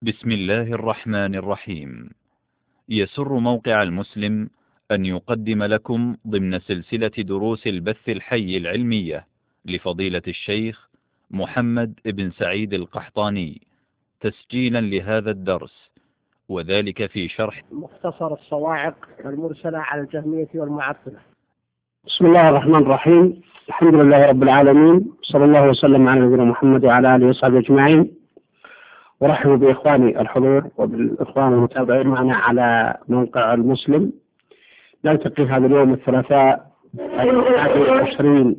بسم الله الرحمن الرحيم. يسر موقع المسلم أن يقدم لكم ضمن سلسلة دروس البث الحي العلمية لفضيلة الشيخ محمد بن سعيد القحطاني تسجيلا لهذا الدرس، وذلك في شرح مختصر الصواعق المرسلة على الجهمية والمعطلة. بسم الله الرحمن الرحيم. الحمد لله رب العالمين، صلى الله وسلم على نبينا محمد وعلى آله وصحبه أجمعين. ورحب بإخواني الحضور وبالإخوان المتابعين معنا على موقع المسلم. نلتقي هذا اليوم الثلاثاء 21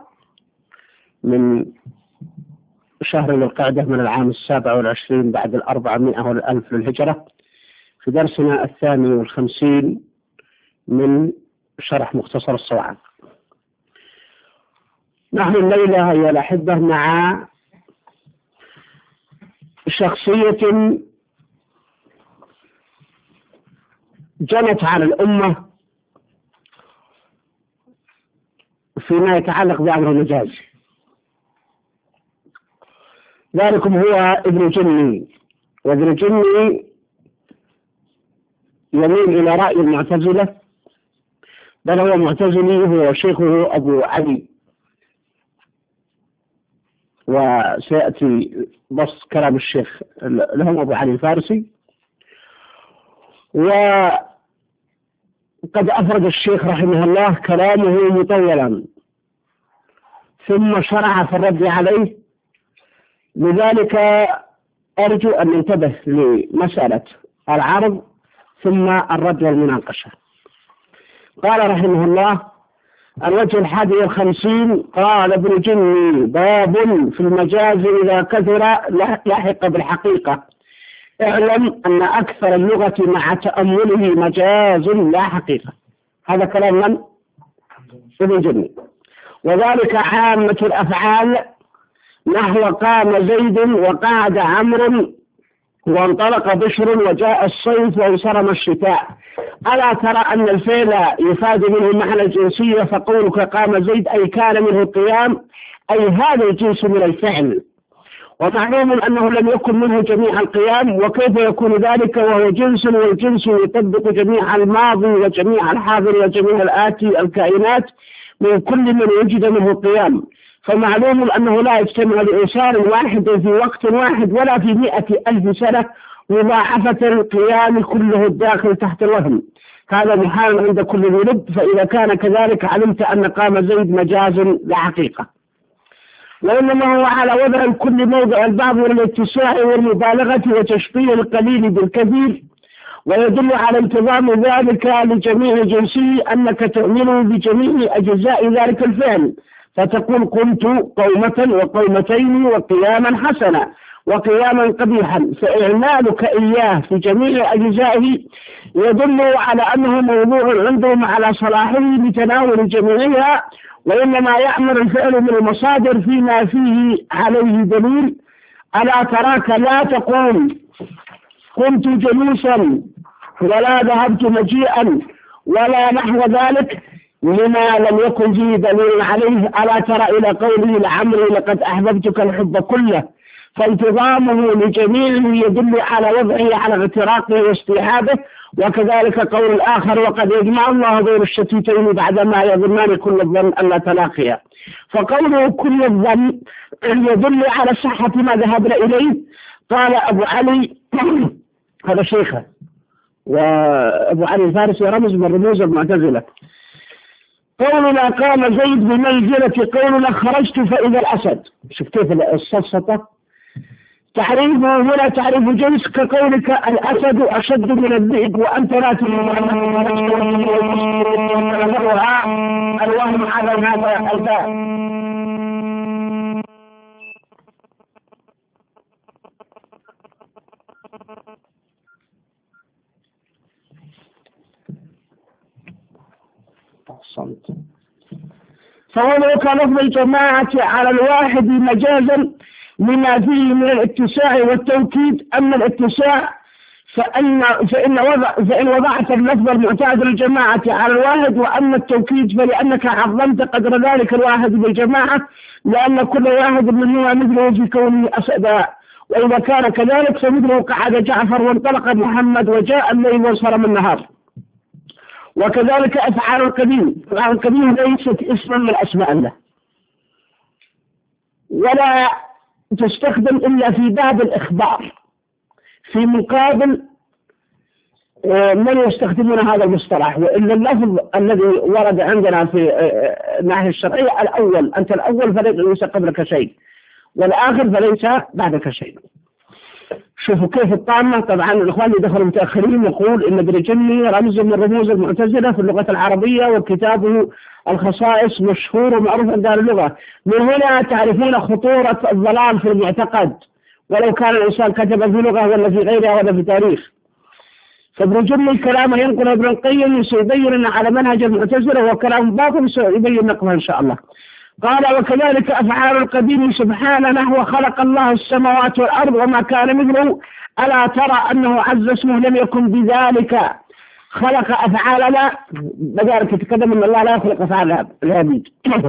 من شهر ذي القعدة من العام 27 بعد 400 والألف للهجرة، في درسنا 52 من شرح مختصر الصواعق. نحن الليلة أيها الأحبة مع شخصية جنت على الأمة فيما يتعلق بأمر المجاز. ذلكم هو ابن جني، وابن جني يميل إلى رأي المعتزلة، بل هو معتزلي، هو شيخه أبو علي، وسيأتي بس كلام الشيخ لهم أبو علي الفارسي. وقد أفرد الشيخ رحمه الله كلامه مطولا، ثم شرع في الرد عليه. لذلك أرجو أن ننتبه لمسألة العرض ثم الرد والمناقشة. قال رحمه الله: الوجه 51. قال ابن جني: باب في المجاز إذا كثر لحق بالحقيقة. اعلم أن أكثر اللغة مع تأمله مجاز لا حقيقة. هذا كلام من؟ ابن جني. وذلك عامة الأفعال، نحو قام زيد وقعد عمرو وانطلق بشر وجاء الصيف وانصرم الشتاء. ألا ترى أن الفعل يفاد منه معنى الجنسية، فقولك قام زيد أي كان منه القيام، أي هذا الجنس من الفعل، ومعلوم أنه لم يكن منه جميع القيام، وكيف يكون ذلك وهو جنس، والجنس يطبق جميع الماضي وجميع الحاضر وجميع الآتي الكائنات من كل من وجد منه القيام. فمعلوم أنه لا يجتمع لإنسان واحد في وقت واحد ولا في 100,000 سنة مضاعفة القيام كله الداخل تحت الوهم. هذا محال عند كل ذي لب، فإذا كان كذلك علمت أن قام زيد مجاز لا حقيقة، وإنما هو على وضع كل موضع البعض من الاتساع والمبالغة وتشبيه القليل بالكثير، ويدل على انتظام ذلك لجميع جنسه أنك تؤمن بجميع أجزاء ذلك الفعل، فتقول: قمت قومة وقومتين وقياما حسنا وقياما قبيحا. فإعمالك إياه في جميع أجزائه يدل على أنه موضوع عندهم على صلاحه لتناول جميعها، وإنما يأمر الفعل من المصادر فيما فيه عليه دليل. ألا تراك لا تقول كنت جلوسا ولا ذهبت مجيئا ولا نحو ذلك لما لم يكن فيه دليل عليه. ألا ترى إلى قوله: لعمري لقد أحببتك الحب كله. فانتظامه لجميعه يدل على وضعه على اغتراقه واستيعابه. وكذلك قول الآخر: وقد يجمع الله بين الشتيتين بعدما يظنان كل الظن ألا تلاقيا. فقوله كل الظن يدل على صحة ما ذهبنا إليه. قال أبو علي هذا شيخه، وأبو علي الفارسي رمز من رموز المعتزلة: قولنا قام زيد بمنزلة قولنا خرجت فإذا الأسد. شوف كيف السلسطة. تعريفه هنا تعريف جنس، كقولك الأسد أشد من الذئب وأنت لا تنظرها الوهم على هذا الباب. فهو كان لفظ الجماعة على الواحد مجازا لما فيه من الاتساع والتوكيد. أما الاتساع فإن وضعت اللفظ المعتاد للجماعة على الواحد، وأما التوكيد فلأنك عظمت قدر ذلك الواحد بالجماعة، لأن كل واحد منهما مثله في كونه أسدا، وإذا كان كذلك فمثله قعد جعفر وانطلق محمد وجاء الليل وانصرم النهار. وكذلك أفعال القديم، أفعال القديم ليست اسما من أسماء الله، ولا تستخدم إلا في باب الإخبار في مقابل من يستخدمون هذا المصطلح. وإلا اللفظ الذي ورد عندنا في الناحية الشرعية الأول، أنت الأول فليس قبلك شيء، والآخر فليس بعدك شيء. شوفوا كيف الطامة. طبعا الإخوان اللي دخلوا متأخرين يقول إن ابن جني رمز من رموز المعتزلة في اللغة العربية، وكتابه الخصائص مشهور ومعروف عند أهل اللغة. من هنا تعرفون خطورة الضلال في المعتقد، ولو كان الإنسان كتب في لغة ولا في غيرها ولا في تاريخ. فابن جني كلامه ينقل ابن القيم سيبين على منهج المعتزلة، وكلام باطل سيبين نقله إن شاء الله. قال وكذلك أفعال القديم سبحانه، وخلق الله السماوات والأرض وما كان مثله، ألا ترى أنه عز اسمه لم يكن بذلك خلق أفعالنا. بذلك يتكلم أن الله لا يخلق أفعال العبيد.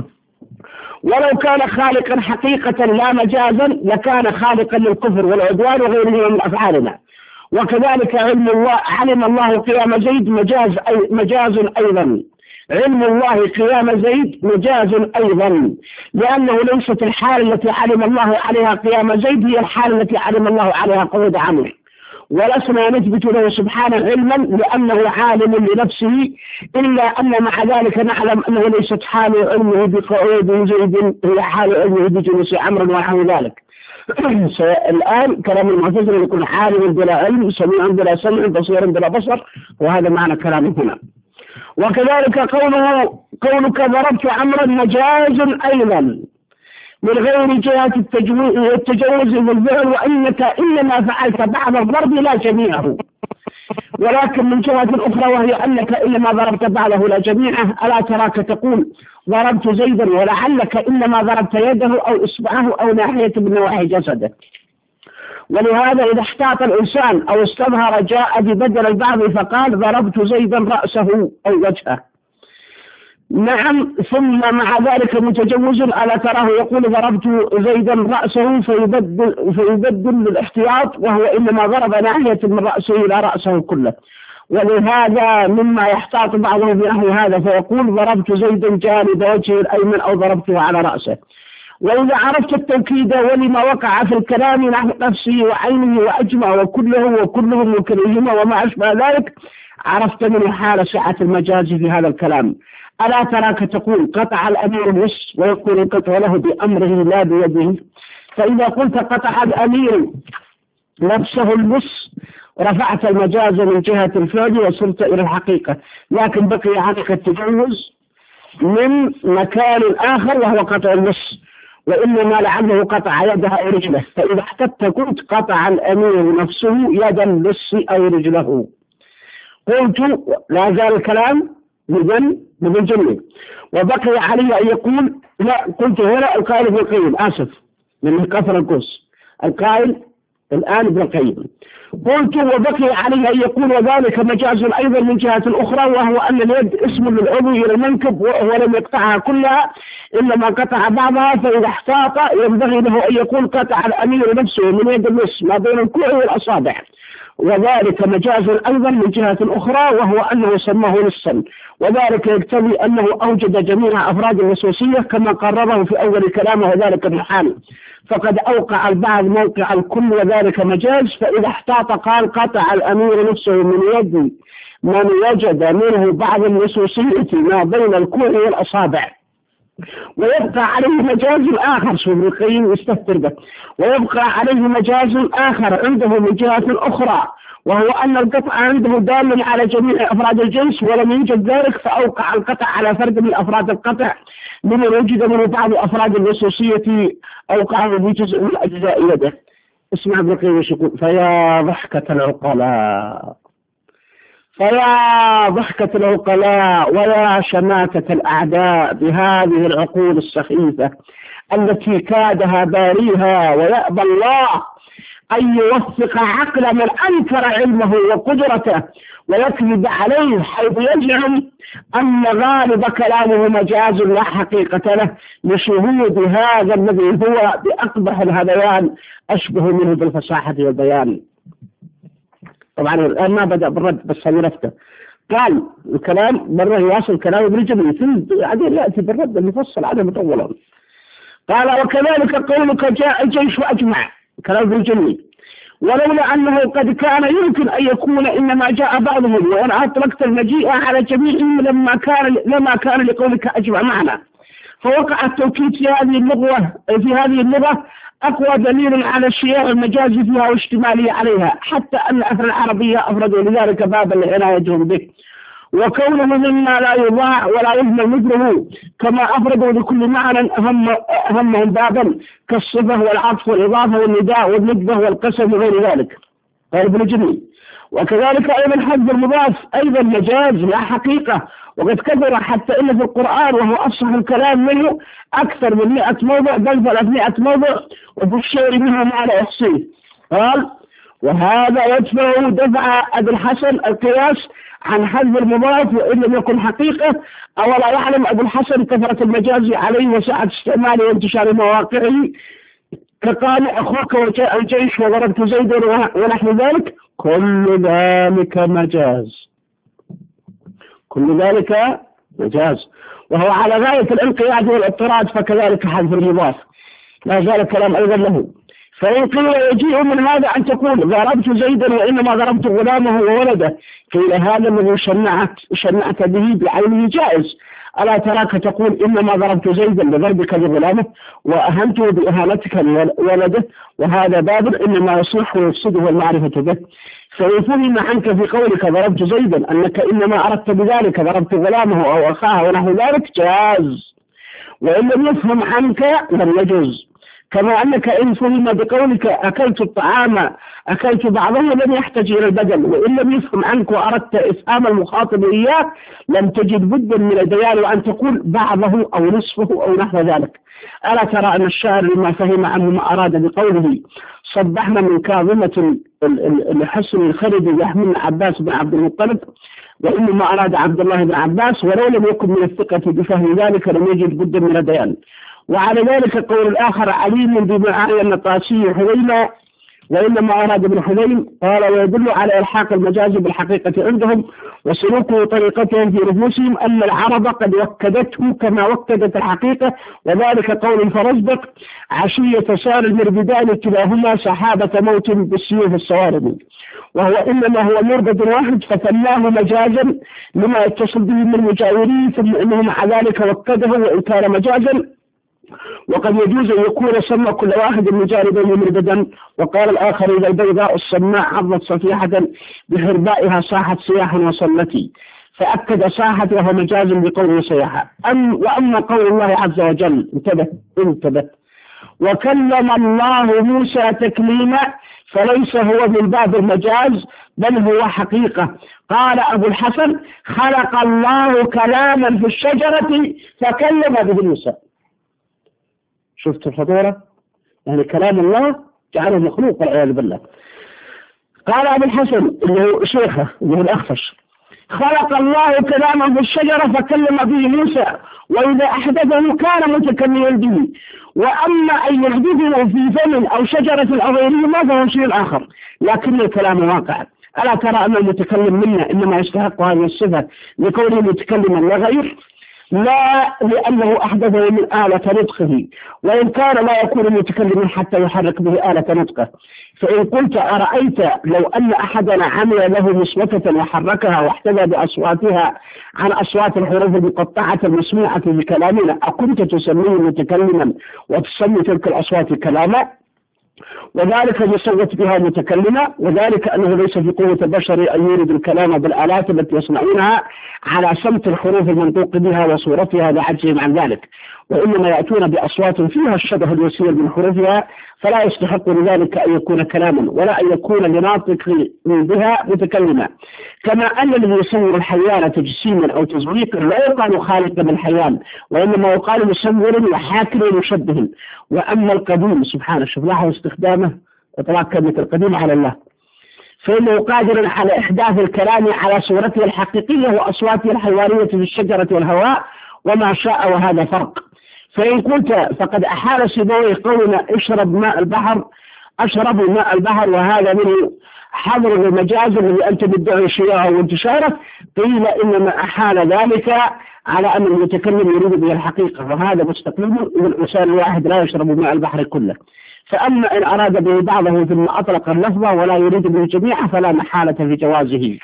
ولو كان خالقا حقيقة لا مجازا لكان خالقا للكفر والعدوان وغيره من أفعالنا. وكذلك علم الله قيام زيد مجاز أيضا. علم الله قيام زيد مجاز أيضا، لأنه ليست الحال التي علم الله عليها قيام زيد هي الحال التي علم الله عليها قعود عمرو. ولسنا نثبت له سبحانه علما لأنه عالم لنفسه، إلا أن مع ذلك نعلم أنه ليست حال علمه بقعود زيد هي حال علمه بجلوس عمرو ونحو ذلك. الآن كلام المعتزلة يكون عالم بلا علم، سميع بلا سمع، بصير بلا بصر، وهذا معنى كلامه هنا. وكذلك قولك ضربت عمرا مجاز أيضا من غير جهة التجوز بالفعل، وإنك إنما فعلت بعض الضرب لا جميعه، ولكن من جهة أخرى وهي أنك إنما ضربت بعضه لا جميعه. ألا تراك تقول ضربت زيدا ولعلك إنما ضربت يده أو إصبعه أو ناحية من نواحي جسده. ولهذا إذا احتاط الإنسان أو استظهر جاء ببدل البعض فقال ضربت زيدا رأسه أو وجهه. نعم. ثم مع ذلك متجوز، ألا تراه يقول ضربت زيدا رأسه فيبدل الاحتياط، وهو إنما ضرب ناحية من رأسه إلى رأسه كله. ولهذا مما يحتاط بعضهم بنحو هذا فيقول ضربت زيدا جانب وجهه الأيمن أو ضربته على رأسه. وإذا عرفت التوكيد ولما وقع في الكلام نحو نفسه وعينه وأجمع وكلهم وكلهما وما أشبه ذلك، عرفت منه حال سعة المجاز في هذا الكلام. ألا تراك تقول قطع الأمير الوس ويقول القطع له بأمره لا بيده. فإذا قلت قطع الأمير نفسه الوس رفعت المجاز من جهة الفعل وصلت إلى الحقيقة، لكن بقي عنك التجوز من مكان آخر وهو قطع الوس، وإنما لعله قطع يدها أو رجله. فإذا احتجت قلت قطع الأمير نفسه يد اللص أو رجله. قلت لا زال الكلام من جنة. وبقي علي أن يقول لا، قلت هنا القائل ابن القيم، آسف من كثر القوس، القائل الآن ابن القيم. قلت وبقي عليه أن يقول وذلك مجاز أيضا من جهة أخرى، وهو أن اليد اسم للعضو إلى المنكب ولم يقطعها كلها إنما قطع بعضها. فإذا احتاط ينبغي له أن يقول قطع الأمير نفسه من يد اللص ما بين الكوع والأصابع، وذلك مجاز أيضا من جهة أخرى، وهو أنه سماه لصا، وذلك يقتضي أنه أوجد جميع أفراد الوسوسية كما قرره في أول كلامه وذلك المحال، فقد أوقع البعض موقع الكل وذلك مجاز. فإذا احتاط قال قطع الأمير نفسه من يد من وجد منه بعض الوسوسية ما بين الكوع والأصابع. ويبقى عليه مجاز آخر، شوف ابن القيم يستهتر به، ويبقى عليه مجاز آخر عنده من جهة أخرى، وهو أن القطع عنده دال على جميع أفراد الجنس ولم يوجد ذلك، فأوقع القطع على فرد من أفراد القطع لمن وجد منه بعض أفراد الوسوسية أوقعه بجزء من أجزاء يده. اسمع ابن القيم يقول فيا ضحكة العقلاء، فيا ضحكة العقلاء ويا شماتة الأعداء بهذه العقول السخيفة التي كادها باريها ويأبى الله أن يوفق عقل من أنكر علمه وقدرته ويكذب عليه، حيث يزعم أن غالب كلامه مجاز لا حقيقة له، لشهود هذا الذي هو بأقبح الهذيان أشبه منه بالفصاحة والبيان. طبعا الآن ما بدأ بالرد بس هنرفته. قال الكلام مرة يواصل كلامه بالجميل ثم بعدين يأتي بالرد المفصل عليه مطولا. قال وكذلك قولك جاء الجيش وأجمع، كلام بالجميل، ولولا أنه قد كان يمكن أن يكون إنما جاء بعضهم وأنا أطلقت المجيء على جميعهم لما كان لقولك أجمع معنا، فوقع التوكيد في هذه اللغة أقوى دليل على الشيوع المجازي فيها واشتماله عليها، حتى أن أهل العربية أفردوا لذلك بابا لعنايتهم به، وكونه مما لا يضاع ولا يهمل مثله، كما أفردوا لكل معنى أهمهم بابا كالصفة والعطف والإضافة والنداء والندبة والقسم وغير ذلك. قال ابن جميل وكذلك أيضا حذف المضاف أيضا مجاز لا حقيقة، وقد كثر حتى إن في القرآن وهو أفصح الكلام منه أكثر من 100 موضع بل 300 موضع، وفي الشعر منها ما لا يحصيه. قال وهذا يدفع دفع أبي الحسن القياس عن حذف المضاف وإن لم يكن حقيقة، أولا يعلم أبو الحسن كثرة المجاز عليه وسعة استعماله وانتشار مواقعه، كقال أخوك وجاء الجيش وضربت زيدا ونحن ذلك، كل ذلك مجاز، كل ذلك مجاز، وهو على غاية الانقياد والاضطراد، فكذلك حذف المضاف. لا زال كلام أيضا له. فإن قيل يجيء من هذا أن تقول ضربت زيدا وإنما ضربت غلامه وولده، قيل هذا الذي شنعت به بعينه جائز، ألا تراك تقول إنما ضربت زيدا بضربك لغلامه وأهنته بإهانتك لولده، وهذا باب إنما يصلح ويفسده المعرفة به. فإن فهم عنك في قولك ضربت زيدا أنك إنما أردت بذلك ضربت غلامه أو أخاه ونحو ذلك جاز، وإن لم يفهم عنك لم يجوز. كما أنك إن فهم بقولك أكلت الطعام أكلت بعضه لم يحتاج إلى البدل، وإن لم يفهم عنك وأردت إفهام المخاطب إياه لم تجد بدا من البيان وأن تقول بعضه أو نصفه أو نحو ذلك. ألا ترى أن الشاعر لما فهم عنه ما أراد بقوله صبحنا من كاظمة الحسن الخرد يحمل عباس بن عبد المطلب، وإنما أراد عبد الله بن عباس، ولو لم يكن من الثقة بفهم ذلك لم يجد بدا من البيان. وعلى ذلك قول الآخر عليم بما أعي النطاسي حذيما، وإنما أراد ابن حذيم. قال ويدل على إلحاق المجاز بالحقيقة عندهم وسلوكه طريقتهم في نفوسهم أن العرب قد وكدته كما وكدت الحقيقة، وذلك قول فرزدق عشية سار المربدان كلاهما سحابة موت بالسيوف الصوارم، وهو إنما هو مربد واحد فثناه مجازا لما يتصل به من مجاورين، ثم إنه مع ذلك وكده وإن كان مجازا، وقد يجوز أن يكون سمى كل واحد من جانبين مربدا. وقال الآخر إذا البيضاء السماء عضت صفيحة بحربائها صاحت صياحا وصلتي، فأكد صاحت وهو مجاز بقوله صياحة. وأما قول الله عز وجل انتبه وكلم الله موسى تكليما، فليس هو من باب المجاز بل هو حقيقة. قال أبو الحسن خلق الله كلاما في الشجرة فكلم به موسى. شفت الخطورة؟ يعني كلام الله جعله مخلوق والعياذ بالله. قال أبو الحسن اللي هو شيخه اللي هو الأخفش خلق الله كلاما في الشجرة فكلم به موسى، وإذا أحدثه كان متكلما به، وأما أن يحدثه في فم أو شجرة أو غيرهما فهو شيء آخر، لكن الكلام واقع. ألا ترى أن المتكلم منا إنما يستحق هذه الصفة لكونه متكلما وغير؟ لا لأنه أحدثه من آلة نطقه، وإن كان لا يكون متكلما حتى يحرك به آلة نطقه. فإن قلت أرأيت لو أن أحدنا عمل له مسوكة وحركها واحتذى بأصواتها عن أصوات الحروف المقطعة المسموعة بكلامنا، أكنت تسميه متكلما وتسمي تلك الأصوات كلاما؟ وذلك يصوت بها متكلمة، وذلك أنه ليس في قوة البشر أن يورد الكلام بالآلات التي يصنعونها على صمت الحروف المنطوق بها وصورتها لعجزهم عن ذلك، وإنما يأتون بأصوات فيها الشبه اليسير من حروفها، فلا يستحق لذلك أن يكون كلاما ولا أن يكون لناطق بها متكلما. كما أن الذي يصور الحيوان تجسيما أو تزويقا لا يقال خالقا بالحيوان، وإنما يقال مصور وحاكم ومشبه. وأما القديم سبحانه، شوف لاحظ استخدامه إطلاق كلمة القديم على الله، فإنه قادر على إحداث الكلام على صورته الحقيقية وأصواته الحيوانية في الشجرة والهواء وما شاء، وهذا فرق. فإن قلت فقد أحال سيبويه قولنا اشرب ماء البحر، أشرب ماء البحر، وهذا منه حظر المجاز الذي أنت مدعي شيوعه وانتشاره، قيل إنما أحال ذلك على أن المتكلم يريد به الحقيقة، وهذا مستقيم، الإنسان الواحد لا يشرب ماء البحر كله. فأما إن أراد به بعضه ثم أطلق اللفظة ولا يريد به جميعا فلا محالة في جوازه.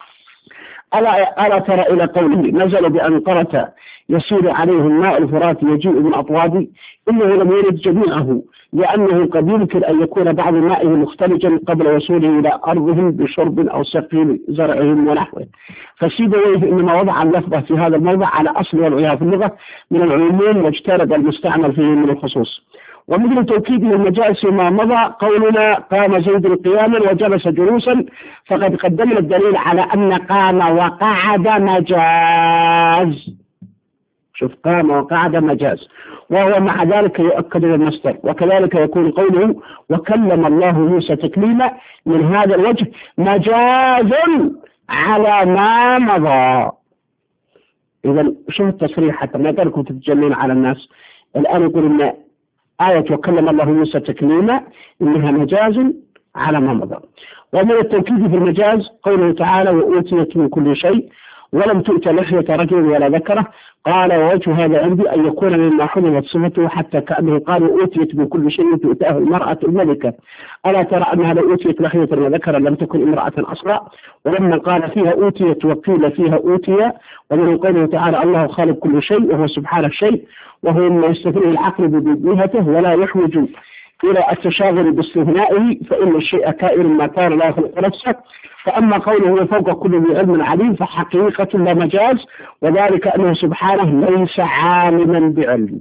ألا ترى إلى قوله نزل بأنقرة يسير عليه الماء الفرات يجيء من أطواد، إنه لم يرد جميعه، لأنه قد يمكن أن يكون بعض مائه مختلجا قبل وصوله إلى أرضهم بشرب أو سقي زرعهم ونحوه. فسيبويه إنما وضع اللفظة في هذا الموضع على أصل وضعها في اللغة من العموم، واجترد المستعمل فيه من الخصوص. ومثل توكيده المجاز ما مضى قولنا قام زيد قياما وجلس جلوسا، فقد قدمنا الدليل على أن قام وقعد مجاز. شوف، قام وقعد مجاز، وهو مع ذلك يؤكد بالمصدر. وكذلك يكون قوله وكلم الله موسى تكليما من هذا الوجه مجاز على ما مضى. إذا شوف التصريح حتى ما يقولكم تتجنون على الناس. الآن يقول إن آية وكلم الله موسى تكليما إنها مجاز على ما مضى. ومن التوكيد في المجاز قوله تعالى وأوتيت من كل شيء ولم تؤت لحية رجل ولا ذكره، قال ووجه هذا عندي أن يكون مما حملت صفته، حتى كأنه قال أوتيت من كل شيء تؤتاه المرأة الملكة. ألا ترى أنها لو أوتيت لحية وذكرا لم تكن امرأة أصلا؟ ولما قال فيها أوتيت وقيل فيها أوتي. ومن قوله تعالى الله خالق كل شيء وهو سبحانه الشيء، وهو مما يستثنيه العقل ببديهته ولا يحوج إلى التشاغل باستثنائه، فإن الشيء كائن ما كان لا يخلق نفسه. فأما قوله فوق كل ذي علم عليم فحقيقة لا مجاز، وذلك أنه سبحانه ليس عالما بعلم،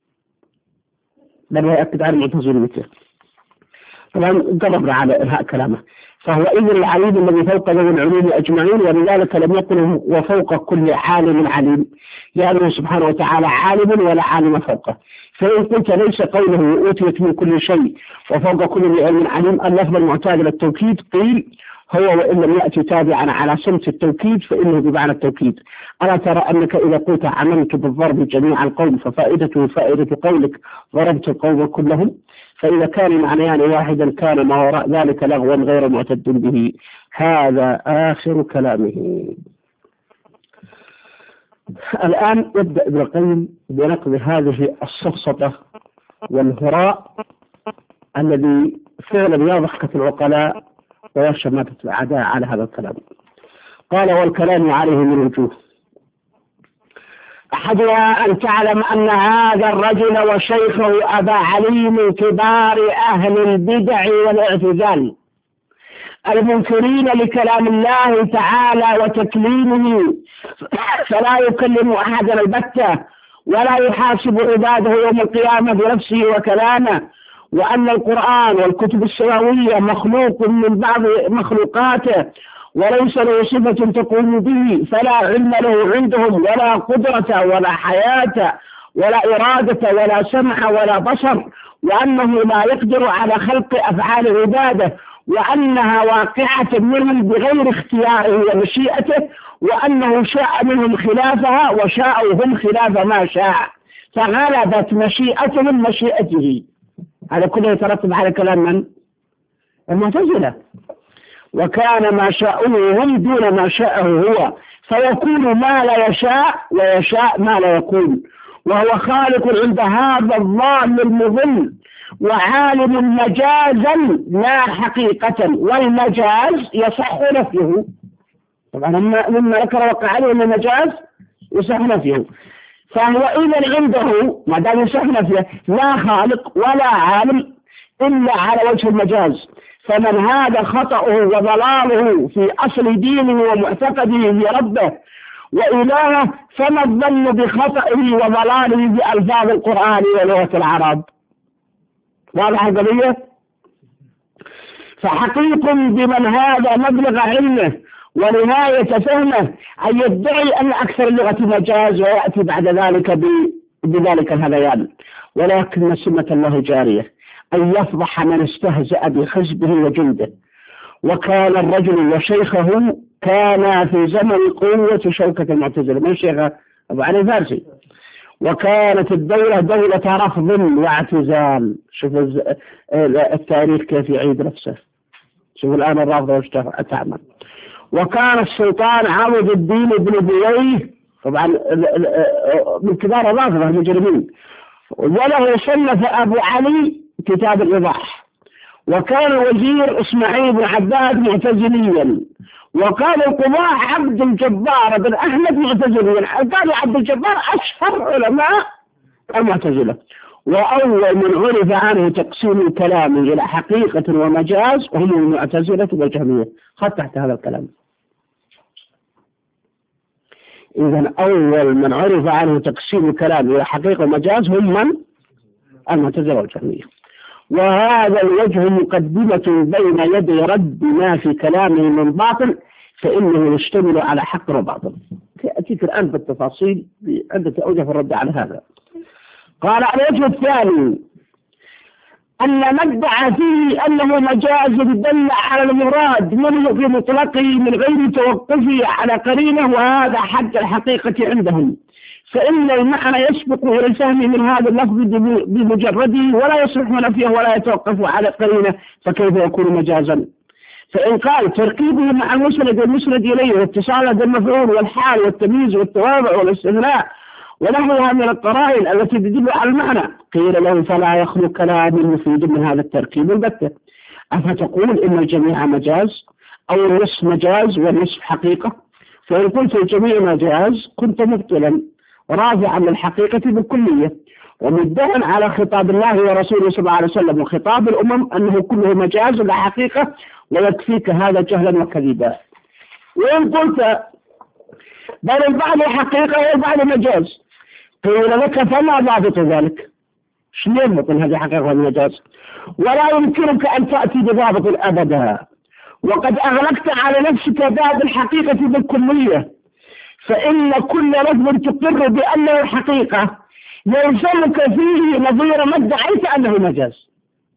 بل يؤكد على المعتزلة. طبعا قربنا على إنهاء كلامه. فهو إذن العليم الذي فوق ذوي العلوم أجمعين، ولذلك لم يكن وفوق كل عالم عليم، لأنه سبحانه وتعالى عالم ولا عالم فوقه. فإن قلت ليس قوله أوتيت من كل شيء وفوق كل علم عليم اللفظ المعتاد للتوكيد، قيل هو وإن لم يأتي تابعا على صمت التوكيد فإنه بمعنى التوكيد. ألا ترى أنك إذا قلت عملت بالضرب جميع القوم ففائدته فائدة قولك ضربت القوم كلهم؟ فإذا كان معنيان واحدا كان ما وراء ذلك لغوا غير معتد به. هذا آخر كلامه. الآن يبدأ ابن القيم بنقد هذه السفسطة والهراء الذي فعلا يضحك العقلاء ويشمت الأعداء على هذا الكلام. قال والكلام عليه من وجوه، أحدها أن تعلم أن هذا الرجل وشيخه أبا علي من كبار أهل البدع والاعتزال المنكرين لكلام الله تعالى وتكليمه، فلا يكلم أحدا البتة ولا يحاسب عباده يوم القيامة بنفسه وكلامه، وأن القرآن والكتب السماوية مخلوق من بعض مخلوقاته وليس له صفة تقوم به، فلا علم له عندهم ولا قدرة ولا حياة ولا إرادة ولا سمع ولا بصر، وأنه لا يقدر على خلق أفعال عباده، وأنها واقعة منهم بغير اختياره ومشيئته، وأنه شاء منهم خلافها وشاءوا هم خلاف ما شاء، فغلبت مشيئتهم مشيئته. هذا كله يترتب على كلام من؟ المعتزلة. وكان ما شاءه هم دون ما شاءه هو، فيكون ما لا يشاء ويشاء ما لا يكون، وهو خالق عند هذا الظالم المضل وعالم مجازا لا حقيقة، والمجاز يصح نفيه. طبعا مما ذكر وقع عليه أن المجاز يصح نفيه، فهو إذا عنده ما دام يصح نفيه لا خالق ولا عالم إلا على وجه المجاز. فمن هذا خطأه وضلاله في أصل دينه ومعتقده بربه وإلهه، فما الظن بخطئه وضلاله بألفاظ القرآن ولغة العرب؟ واضح القضية؟ فحقيق بمن هذا مبلغ علمه ونهاية فهمه أن يدعي أن أكثر اللغة مجاز ويأتي بعد ذلك بذلك الهذيان، ولكن سنة الله جارية أن يفضح من استهزأ بحزبه وجنده. وكان الرجل وشيخه كان في زمن قوة شوكة المعتزلة من شيخ أبو علي الفارسي، وكانت الدولة دولة رفض واعتزال. شوف التاريخ كيف يعيد نفسه، شوف الآن الرافضة وش تعمل. وكان السلطان عوض الدين بن بويه طبعا من كبار الرافضة المجرمين، وله صنف أبو علي كتاب الإيضاح. وكان الوزير إسماعيل بن عباد معتزليا، وكان القضاء عبد الجبار بن أحمد معتزليا. القاضي عبد الجبار أشهر علماء المعتزلة، وأول من عرف عنه تقسيم الكلام إلى حقيقة ومجاز وهم المعتزلة والجهمية. خذ تحت هذا الكلام. إذن أول من عرف عنه تقسيم الكلام إلى حقيقة ومجاز هم من؟ المعتزلة والجهمية. وهذا الوجه مقدمة بين يدي رد ما في كلامه من باطل، فإنه يشتمل على حق وباطل. أتيك الآن بالتفاصيل عندك أوجه الرد على هذا. قال الوجه الثاني أن ما ادعى فيه أنه مجاز دل على المراد منه في مطلقه من غير توقفه على قرينه، وهذا حد الحقيقة عندهم، فإن المعنى يسبق إلى الفهم من هذا اللفظ بمجرده ولا يصلح نفيه ولا يتوقف على قرينه، فكيف يكون مجازا؟ فإن قال تركيبه مع المسند والمسند إليه واتصاله بالمفعول والحال والتمييز والتوابع والاستثناء ونحوها من القرائن التي تدل على المعنى، قيل له فلا يخلو كلام مفيد من هذا التركيب البتة. أفتقول إن الجميع مجاز أو النصف مجاز والنصف حقيقة؟ فإن قلت الجميع مجاز كنت مبطلا رافعا للحقيقة بالكلية ومدعا على خطاب الله ورسوله صلى الله عليه وسلم وخطاب الأمم أنه كله مجاز لا حقيقة، ويكفيك هذا جهلا وكذبا. وإن قلت بل البعض حقيقة والبعض مجاز، قيل لك فما ضابط ذلك؟ شنو يضبط هذه حقيقة والمجاز؟ ولا يمكنك أن تأتي بضابط أبدا، وقد أغلقت على نفسك باب الحقيقة بالكلية، فإن كل لفظ تقر بأنه حقيقة يلزمك فيه نظير ما ادعيت أنه مجاز.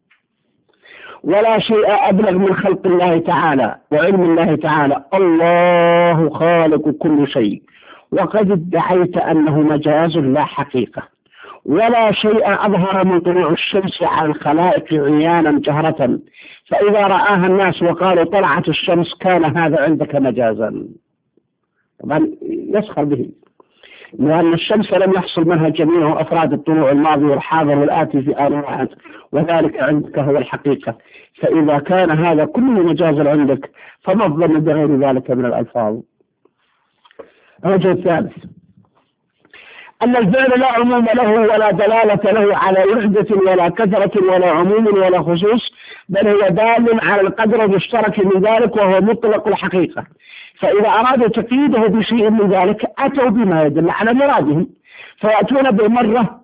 ولا شيء أبلغ من خلق الله تعالى وعلم الله تعالى، الله خالق كل شيء، وقد ادعيت أنه مجاز لا حقيقة. ولا شيء أظهر من طلوع الشمس على الخلائق عيانا جهرة، فإذا رآها الناس وقالوا طلعت الشمس كان هذا عندك مجازا. طبعا يسخر به، لأن الشمس لم يحصل منها جميع أفراد الطلوع الماضي والحاضر والآتي في آن واحد، وذلك عندك هو الحقيقة. فإذا كان هذا كله مجازا عندك فما الظن بغير ذلك من الألفاظ؟ الوجه الثالث أن الفعل لا عموم له ولا دلالة له على وحدة ولا كثرة ولا عموم ولا خصوص، بل هو دال على القدر المشترك من ذلك وهو مطلق الحقيقة. فإذا أرادوا تقييده بشيء من ذلك أتوا بما يدل على مرادهم، فيأتون بالمرة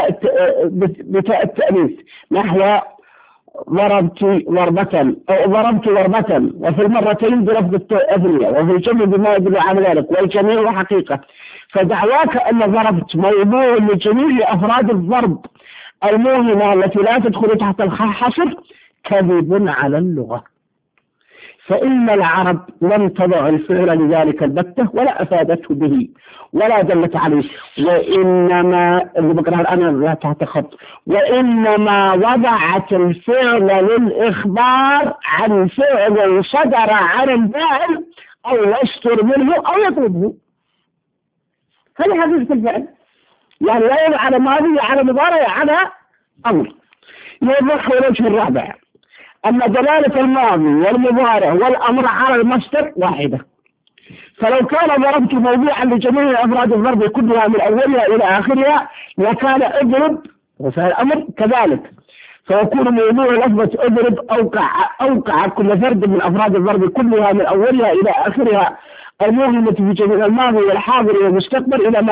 بتاء التأنيث نحو ضربت ضربة أو ضربت ضربة، وفي المرتين بلفظ التأثنية، وفي الجمع بما يدل على ذلك، والجميع حقيقة. فدعواك أن ضربت موضوع لجميع أفراد الضرب الموهمة التي لا تدخل تحت الحصر كذب على اللغة، فإن العرب لم تضع الفعل لذلك البتة ولا أفادته به ولا دلت عليه، وإنما اللي بقرأ الآن لا تحت خط، وإنما وضعت الفعل للإخبار عن فعل صدر عن الفاعل أو يستر منه أو يطلبه. هذه حقيقة الفعل، يعني لا يدل على ماضي على مضارع على أمر. يوضح الوجه الرابع أن دلالة الماضي والمضارع والأمر على المصدر واحدة، فلو كان ضربت موضوعا لجميع أفراد الضرب كلها من أولها إلى آخرها لكان اضرب وفعل الأمر كذلك، فيكون موضوع لفظة اضرب أوقع كل فرد من أفراد الضرب كلها من أولها إلى آخرها الموهمة في جميع الماضي والحاضر والمستقبل إلى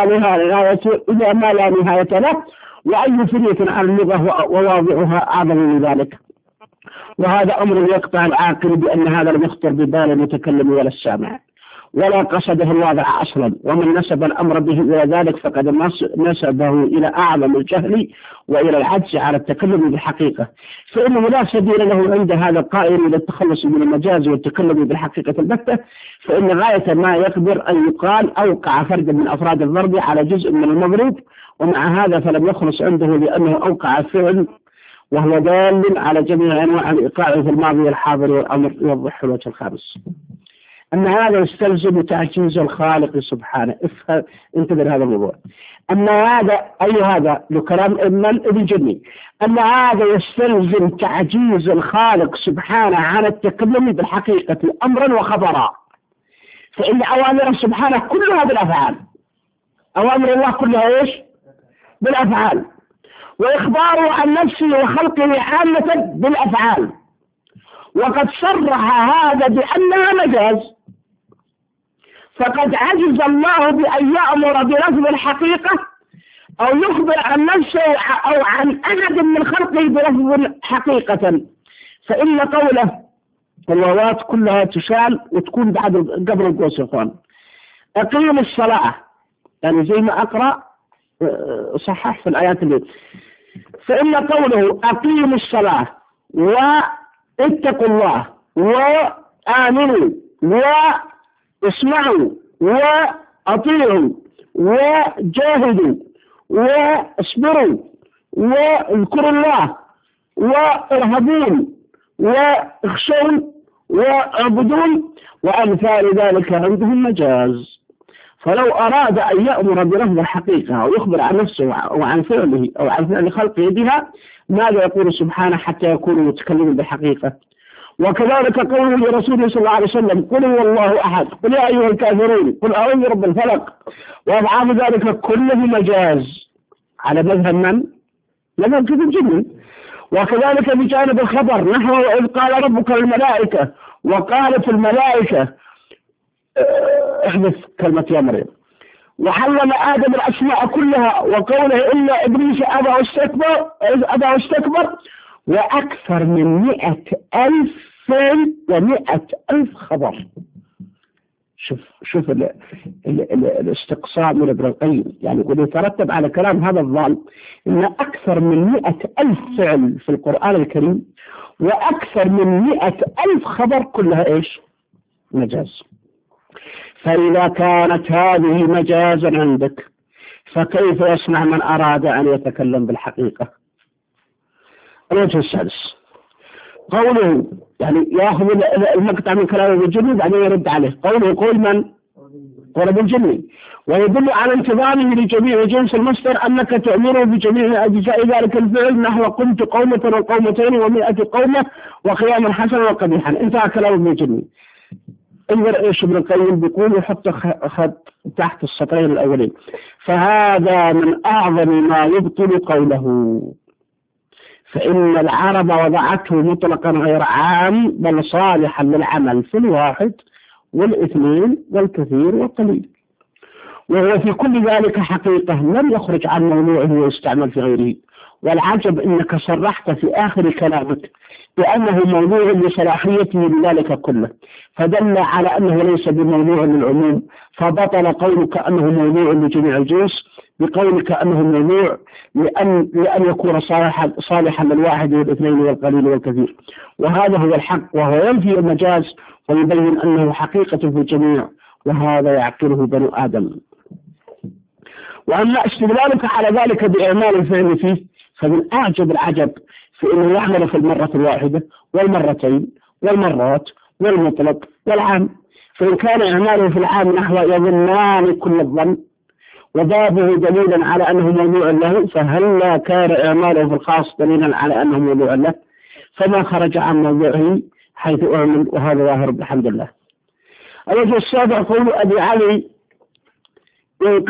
ما لا نهاية له، وأي فرية على اللغة وواضعها أعظم من ذلك. وهذا أمر يقطع العاقل بأن هذا لم يخطر ببال المتكلم ولا السامع، ولا قصده الواضع أصلا، ومن نسب الأمر به إلى ذلك فقد نسبه إلى أعظم الجهل وإلى العجز على التكلم بالحقيقة، فإنه لا سبيل له عند هذا القائل إلى التخلص من المجاز والتكلم بالحقيقة البتة، فإن غاية ما يقدر أن يقال أوقع فرد من أفراد الضرب على جزء من المضروب، ومع هذا فلم يخلص عنده لأنه أوقع فعل وهو دال على جميع أنواع الإيقاع في الماضي والحاضر والأمر. يوضح الوجه الخامس أن هذا يستلزم تعجيز الخالق سبحانه. افهم انتبه هذا الموضوع، أن هذا لكلام ابن جني، أن هذا يستلزم تعجيز الخالق سبحانه عن التكلم بالحقيقة أمرا وخبرا، فإن أوامر سبحانه كلها بالأفعال، أوامر الله كلها إيش؟ بالأفعال، وإخباره عن نفسه وخلقه عامة بالأفعال، وقد صرح هذا بأنها مجاز، فقد عجز الله بأن يأمر بلفظ الحقيقة أو يخبر عن نفسه أو عن أحد من خلقه بلفظ حقيقة، فإن قوله الواوات كلها تشال وتكون بعد قبل القوس يا اخوان. أقيم الصلاة، يعني زي ما أقرأ صحح في الآيات اللي، فإن قوله أقيم الصلاة واتقوا الله وآمنوا واسمعوا وأطيعوا وجاهدوا واصبروا واذكروا الله وارهبون واخشون واعبدون وأمثال ذلك عندهم مجاز. فلو أراد أن يأمر بلفظ الحقيقة أو يخبر عن نفسه وعن فعله أو عن فعل خلقه بها، ماذا يقول سبحانه حتى يكون متكلما بالحقيقة؟ وكذلك قوله لرسوله صلى الله عليه وسلم قل هو الله أحد، قل يا أيها الكافرون، قل أعوذ برب الفلق، وأفعال ذلك كله مجاز على مذهب من؟ مذهب ابن جني. وكذلك بجانب الخبر نحو إذ قال ربك للملائكة، وقالت الملائكة احذف كلمة يا مريم، وعلم آدم الأسماء كلها، وقوله إلا إبليس أبى واستكبر، وأكثر من 100,000 فعل و100,000 خبر. شوف الاستقصاء من ابن القيم، يعني يقول يترتب على كلام هذا الظالم إن أكثر من 100,000 فعل في القرآن الكريم وأكثر من 100,000 خبر كلها إيش؟ مجاز. فإذا كانت هذه مجازا عندك فكيف يصنع من أراد أن يتكلم بالحقيقة؟ الوجه السادس قوله، يعني يأخذ المقطع من كلام ابن جني بعدين يرد عليه. قوله قول من؟ قول ابن جني، ويدل على انتظامه لجميع جنس المصدر أنك تأمره بجميع أجزاء ذلك الفعل نحو قمت قومة وقومتين و100 قومة وقياما حسنا وقبيحا. انتهى كلام ابن جني. انظر ايش ابن القيم بيقول، يحط خط تحت السطرين الأولين: فهذا من أعظم ما يبطل قوله، فإن العرب وضعته مطلقا غير عام بل صالحا للعمل في الواحد والاثنين والكثير والقليل، وهو في كل ذلك حقيقة لم يخرج عن موضوعه ويستعمل في غيره. والعجب أنك صرحت في آخر كلامك بأنه موضوع لصلاحيته لذلك كله، فدل على أنه ليس بموضوع للعموم، فبطل قولك أنه موضوع لجميع الجنس بقولك أنه موضوع لأن يكون صالحا للواحد والاثنين والقليل والكثير. وهذا هو الحق، وهو ينفي المجاز ويبين أنه حقيقة في الجميع، وهذا يعقله بنو آدم. وأما استدلالك على ذلك بإعمال الفعل فيه فمن أعجب العجب في أنه يعمل في المرة الواحدة والمرتين والمرات والمطلق والعام. فإن كان إعماله في العام نحو يظنان كل الظن وبابه دليلا على أنه موضوع له، فهلا كان إعماله في الخاص دليلا على أنه موضوع له، فما خرج عن موضوعه حيث أعمل، وهذا ظاهر بحمد الله. الوجه السابع قول أبي علي: إن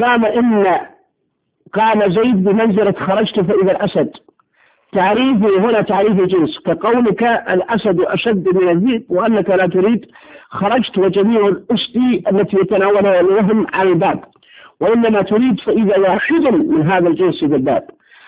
قام زيد بمنزلة خرجت فإذا الأسد. تعريفه هنا تعريف جنس، كقولك الأسد أشد من الذئب وأنك لا تريد خرجت وجميع الأسد التي يتناولها الوهم على الباب، وإنما تريد فإذا واحد من هذا الجنس بالباب،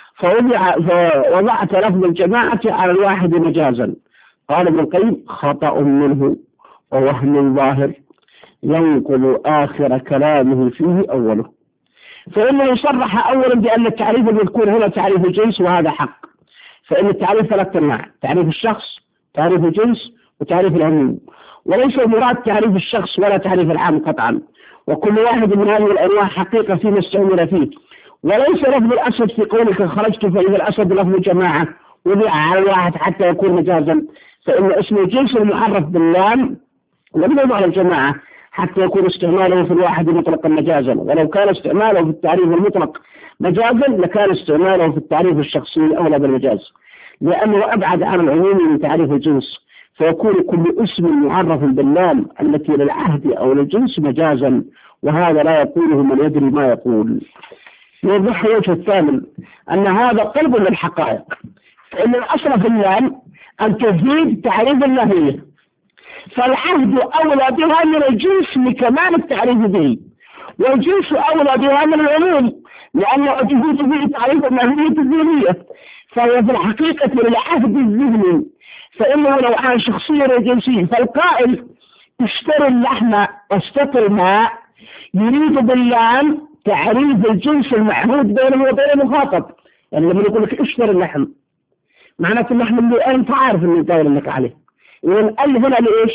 فوضعت لفظ الجماعة على الواحد مجازا. قال ابن القيم: خطأ منه ووهم ظاهر، ينقل آخر كلامه فيه أوله. فإنه صرح أولا بأن التعريف المذكور هنا تعريف الجنس، وهذا حق، فإن التعريف ثلاثة أنواع: تعريف الشخص، تعريف الجنس، وتعريف العموم، وليس المراد تعريف الشخص ولا تعريف العام قطعا، وكل واحد من هذه الأنواع حقيقة فيما استعمل فيه. وليس لفظ الأسد في قولك خرجت فإذا الأسد لفظ جماعة وضع على الواحد حتى يكون مجازا، فإن اسم الجنس المعرف باللام لم يوضع على الجماعة حتى يكون استعماله في الواحد مطلقا مجازا، ولو كان استعماله في التعريف المطلق مجازا لكان استعماله في التعريف الشخصي أولى بالمجاز، لأنه أبعد عن العموم من تعريف الجنس، فيكون كل اسم معرف باللام التي للعهد أو للجنس مجازا، وهذا لا يقوله من يدري ما يقول. يوضح الوجه الثامن أن هذا قلب للحقائق، فإن الأصل في اللام أن تفيد تعريف النهية، فالعهد أولى بها من الجنس لكمال التعريف به، والجنس أولى بها من العموم لأنه تفيد به تعريف النهية الذهنية، فهي في الحقيقة للعهد الذهني، فإنه نوعان شخصي وجنسي. فالقائل اشتري اللحم واستقي الماء يريد باللام تعريف الجنس المعهود بينه وبين المخاطب. يعني لما يقول لك اشتري اللحم معناته اللحم اللي أنت عارف إنه داير لك عليه، يعني ألف هنا لإيش؟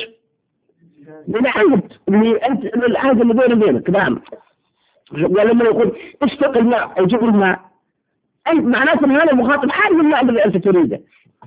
للعهد اللي أنت العهد اللي بينه وبينك. نعم. ولما يقول استقي الماء أو جيب الماء أنت معناته إن هذا المخاطب عارف الماء اللي أنت تريده.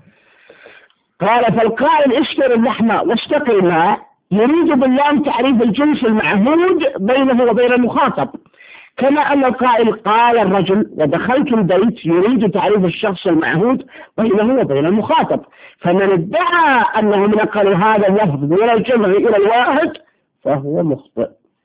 قال فالقائل اشتري اللحم واستقي الماء يريد باللام تعريف الجنس المعهود بينه وبين المخاطب، كما أن القائل قال الرجل ودخلت البيت يريد تعريف الشخص المعهود بينه وبين المخاطب، فمن ادعى أنهم نقلوا هذا اللفظ من الجمع إلى الواحد فهو مخطئ.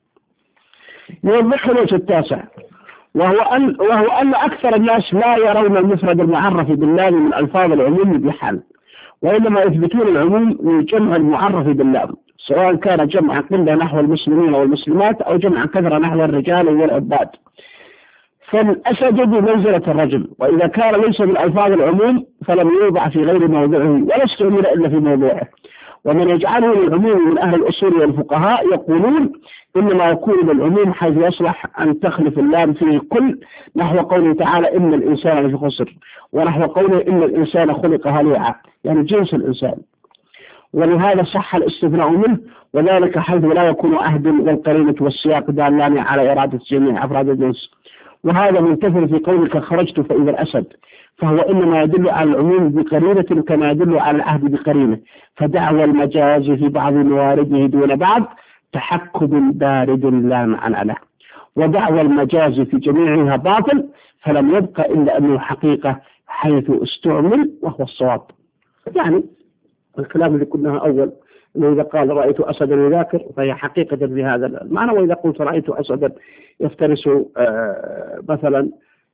يوضح الوجه التاسع وهو أن أكثر الناس لا يرون المفرد المعرف باللام من ألفاظ العموم بحال، وإنما يثبتون العموم من جمع المعرف باللام، سواء كان جمع قلة نحو المسلمين والمسلمات أو جمع كثرة نحو الرجال والعباد، فالأسد بمنزلة الرجل، وإذا كان ليس من ألفاظ العموم فلم يوضع في غير موضعه ولا استعمل إلا في موضوعه. ومن يجعله للعموم من أهل الأصول والفقهاء يقولون إنما يكون بالعموم حيث يصلح أن تخلف اللام فيه كل، نحو قوله تعالى إن الإنسان لفي خسر، ونحو قوله إن الإنسان خلق هلوعا، يعني جنس الإنسان، ولهذا صح الاستثناء منه، وذلك حيث لا يكون عهد والقرينة والسياق دالان على إرادة جميع أفراد الجنس. وهذا منتفر في قولك خرجت فإذا الأسد، فهو إنما يدل على العموم بقرينة كما يدل على العهد بقرينة، فدعوى المجاز في بعض موارده دون بعض تحكم بارد لا معنى له، ودعوى المجاز في جميعها باطل، فلم يبق إلا أنه حقيقة حيث استعمل وهو الصواب. يعني الكلام اللي قلناه أول أنه إذا قال رأيت أسدا يذاكر فهي حقيقة بهذا المعنى، وإذا قلت رأيت أسدا يفترس مثلا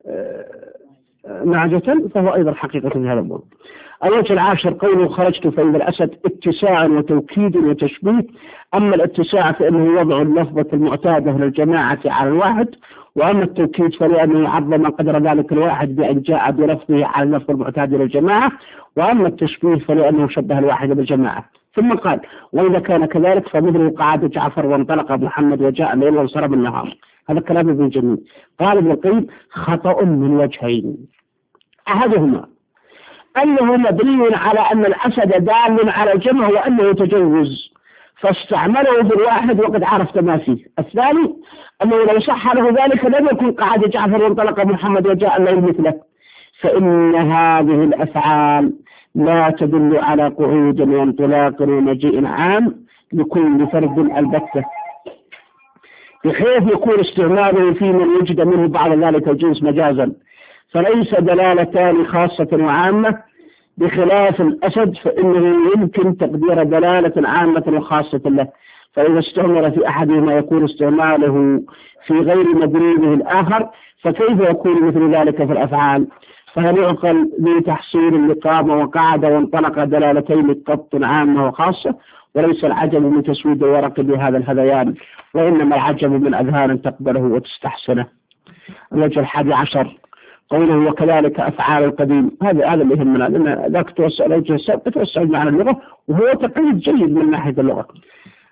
نعجة فهو أيضا حقيقة بهذا المعنى. الوجه العاشر قوله خرجت فإذا الأسد اتساع وتوكيد وتشبيه. أما الاتساع فإنه وضع اللفظة المعتادة للجماعة على الواحد، وأما التوكيد فلأنه عظم قدر ذلك الواحد بأن جاء بلفظه على اللفظ المعتاد للجماعة، وأما التشبيه فلأنه شبه الواحد بالجماعة. ثم قال وإذا كان كذلك فمثل قعد جعفر وانطلق محمد وجاء الليل وانصرم النهار. هذا كلام ابن جميل. قال ابن القيم خطأ من وجهين: أحدهما أنه مبني على أن الأسد دال على الجمع وأنه يتجوز فاستعمله في الواحد وقد عرفت ما فيه. الثاني أنه لو صح له ذلك لم يكن قعد جعفر وانطلق محمد وجاء الليل مثله، فإن هذه الأفعال لا تدل على قعود وانطلاق ومجيء عام لكل فرد البتة، بحيث يكون استعماله في من وجد منه بعض ذلك الجنس مجازا، فليس دلالتان خاصة وعامة، بخلاف الأسد فإنه يمكن تقدير دلالة عامة وخاصة له، فإذا استعمل في أحدهما يكون استعماله في غير مدلوله الآخر، فكيف يكون مثل ذلك في الأفعال؟ فهل يعقل لتحصيل اللقام وقعد وانطلق دلالتين لقط عامة وخاصة؟ وليس العجب من تسويد الورق بهذا الهذيان، وإنما العجب من أذهان تقبله وتستحسنه. الوجه 11 قوله وكذلك أفعال القديم. هذا اللي يهمنا، لأن ذاك توسع الوجه السابق توسع معنى اللغة، وهو تقييد جيد من ناحية اللغة.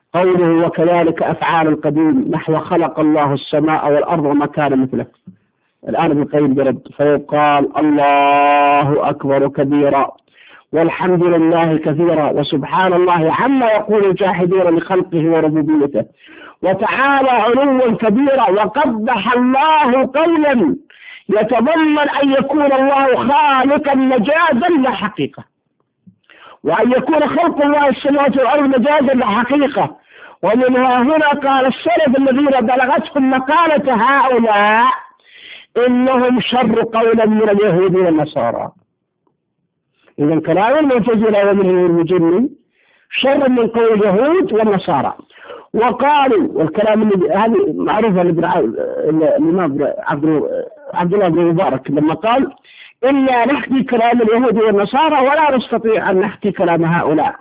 قوله وكذلك أفعال القديم نحو خلق الله السماء والأرض وما كان مثله. الآن ابن القيم برد فيقال الله أكبر كبيرا والحمد لله كثيرا وسبحان الله عما يقول الجاحدون لخلقه وربوبيته وتعالى علوا كبيرا. وقبح الله قولا يتضمن أن يكون الله خالقا مجازا لا حقيقة، وأن يكون خلق الله السماوات والأرض مجازا لا حقيقة. ومنها هنا قال السلف الذين بلغتهم مقالة هؤلاء إنهم شر قولا من اليهود والنصارى. إذا كلام المعتزلة ومنهم المجرمين شر من قول اليهود والنصارى. وقالوا والكلام هذه معروفة للإمام عبد الله بن مبارك لما قال إلا نحكي كلام اليهود والنصارى ولا نستطيع أن نحكي كلام هؤلاء.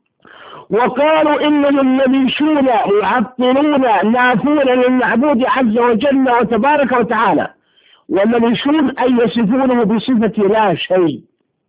وقالوا إنهم نبيشون معطلون نافون للمعبود عز وجل وتبارك وتعالى، والنبيشون أن يصفونه بصفة لا شيء.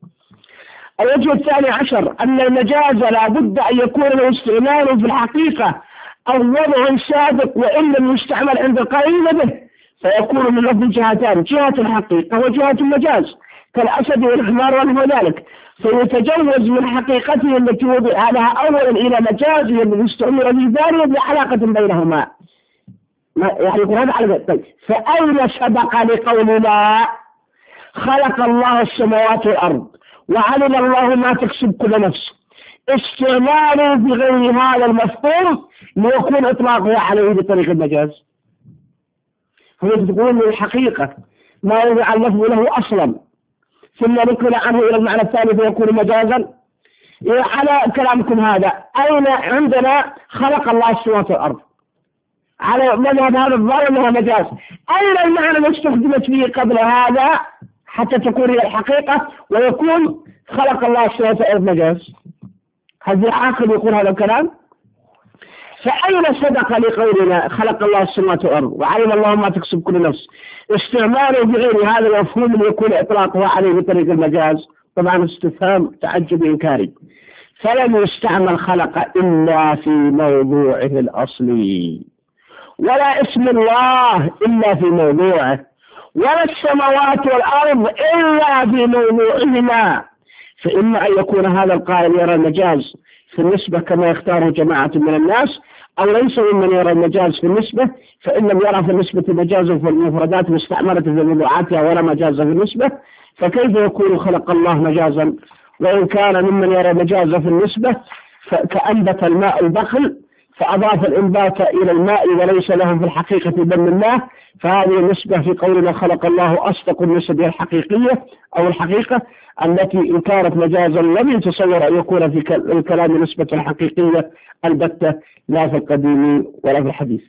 الوجه الثاني عشر أن المجاز لا بد أن يكون له استعمال في الحقيقة أو وضع سابق، وإن لم يستعمل عند القائل به فيكون من لفظ جهتان، جهة الحقيقة وجهة المجاز كالأسد والحمار ونحو ذلك، فيتجوز من حقيقته التي وضع لها أولا إلى مجازه الذي استعمل في ذلك بعلاقة بينهما. يعني يقول هذا على طيب. فأين سبق لقولنا خلق الله السماوات والأرض وعلم الله ما تكسب كل نفس استعماله بغير هذا المفهوم ليكون إطلاقه عليه بطريق المجاز؟ هو تقول من الحقيقة ما يوضع اللفظ له أصلا ثم نقل عنه إلى المعنى الثاني فيكون مجازا. على كلامكم هذا أين عندنا خلق الله السماوات والأرض على مذهب هذا الظاهر أنها مجاز؟ أين المعنى الذي استخدمت فيه قبل هذا حتى تكون هي الحقيقة ويكون خلق الله السماوات والأرض مجاز؟ هل عاقل يقول هذا الكلام؟ فأين صدق لقولنا خلق الله السماوات والأرض وعلم الله ما تكسب كل نفس استعماله بغير هذا المفهوم ليكون إطلاقه عليه بطريق المجاز؟ طبعا استفهام تعجب إنكاري. فلم يستعمل خلق إلا في موضوعه الأصلي، ولا اسم الله إلا في موضوعه، ولا السماوات والأرض إلا في موضوعهما. فإما أن يكون هذا القائل يرى المجاز في النسبة كما يختاره جماعة من الناس، أو ليس ممن يرى المجاز في النسبة، فإن لم يرى في النسبة مجازا في المفردات مستعملة في موضوعاتها ولا مجاز في النسبة، فكيف يكون خلق الله مجازا؟ وإن كان ممن يرى مجازا في النسبة كأنبت الماء البخل فأضاف الإنبات إلى الماء وليس له في الحقيقة دم الله، فهذه النسبة في قولنا خلق الله أصدق النسب الحقيقية أو الحقيقة التي إن كانت مجازا لم يتصور أن يكون في الكلام نسبة حقيقية البتة لا في القديم ولا في الحديث.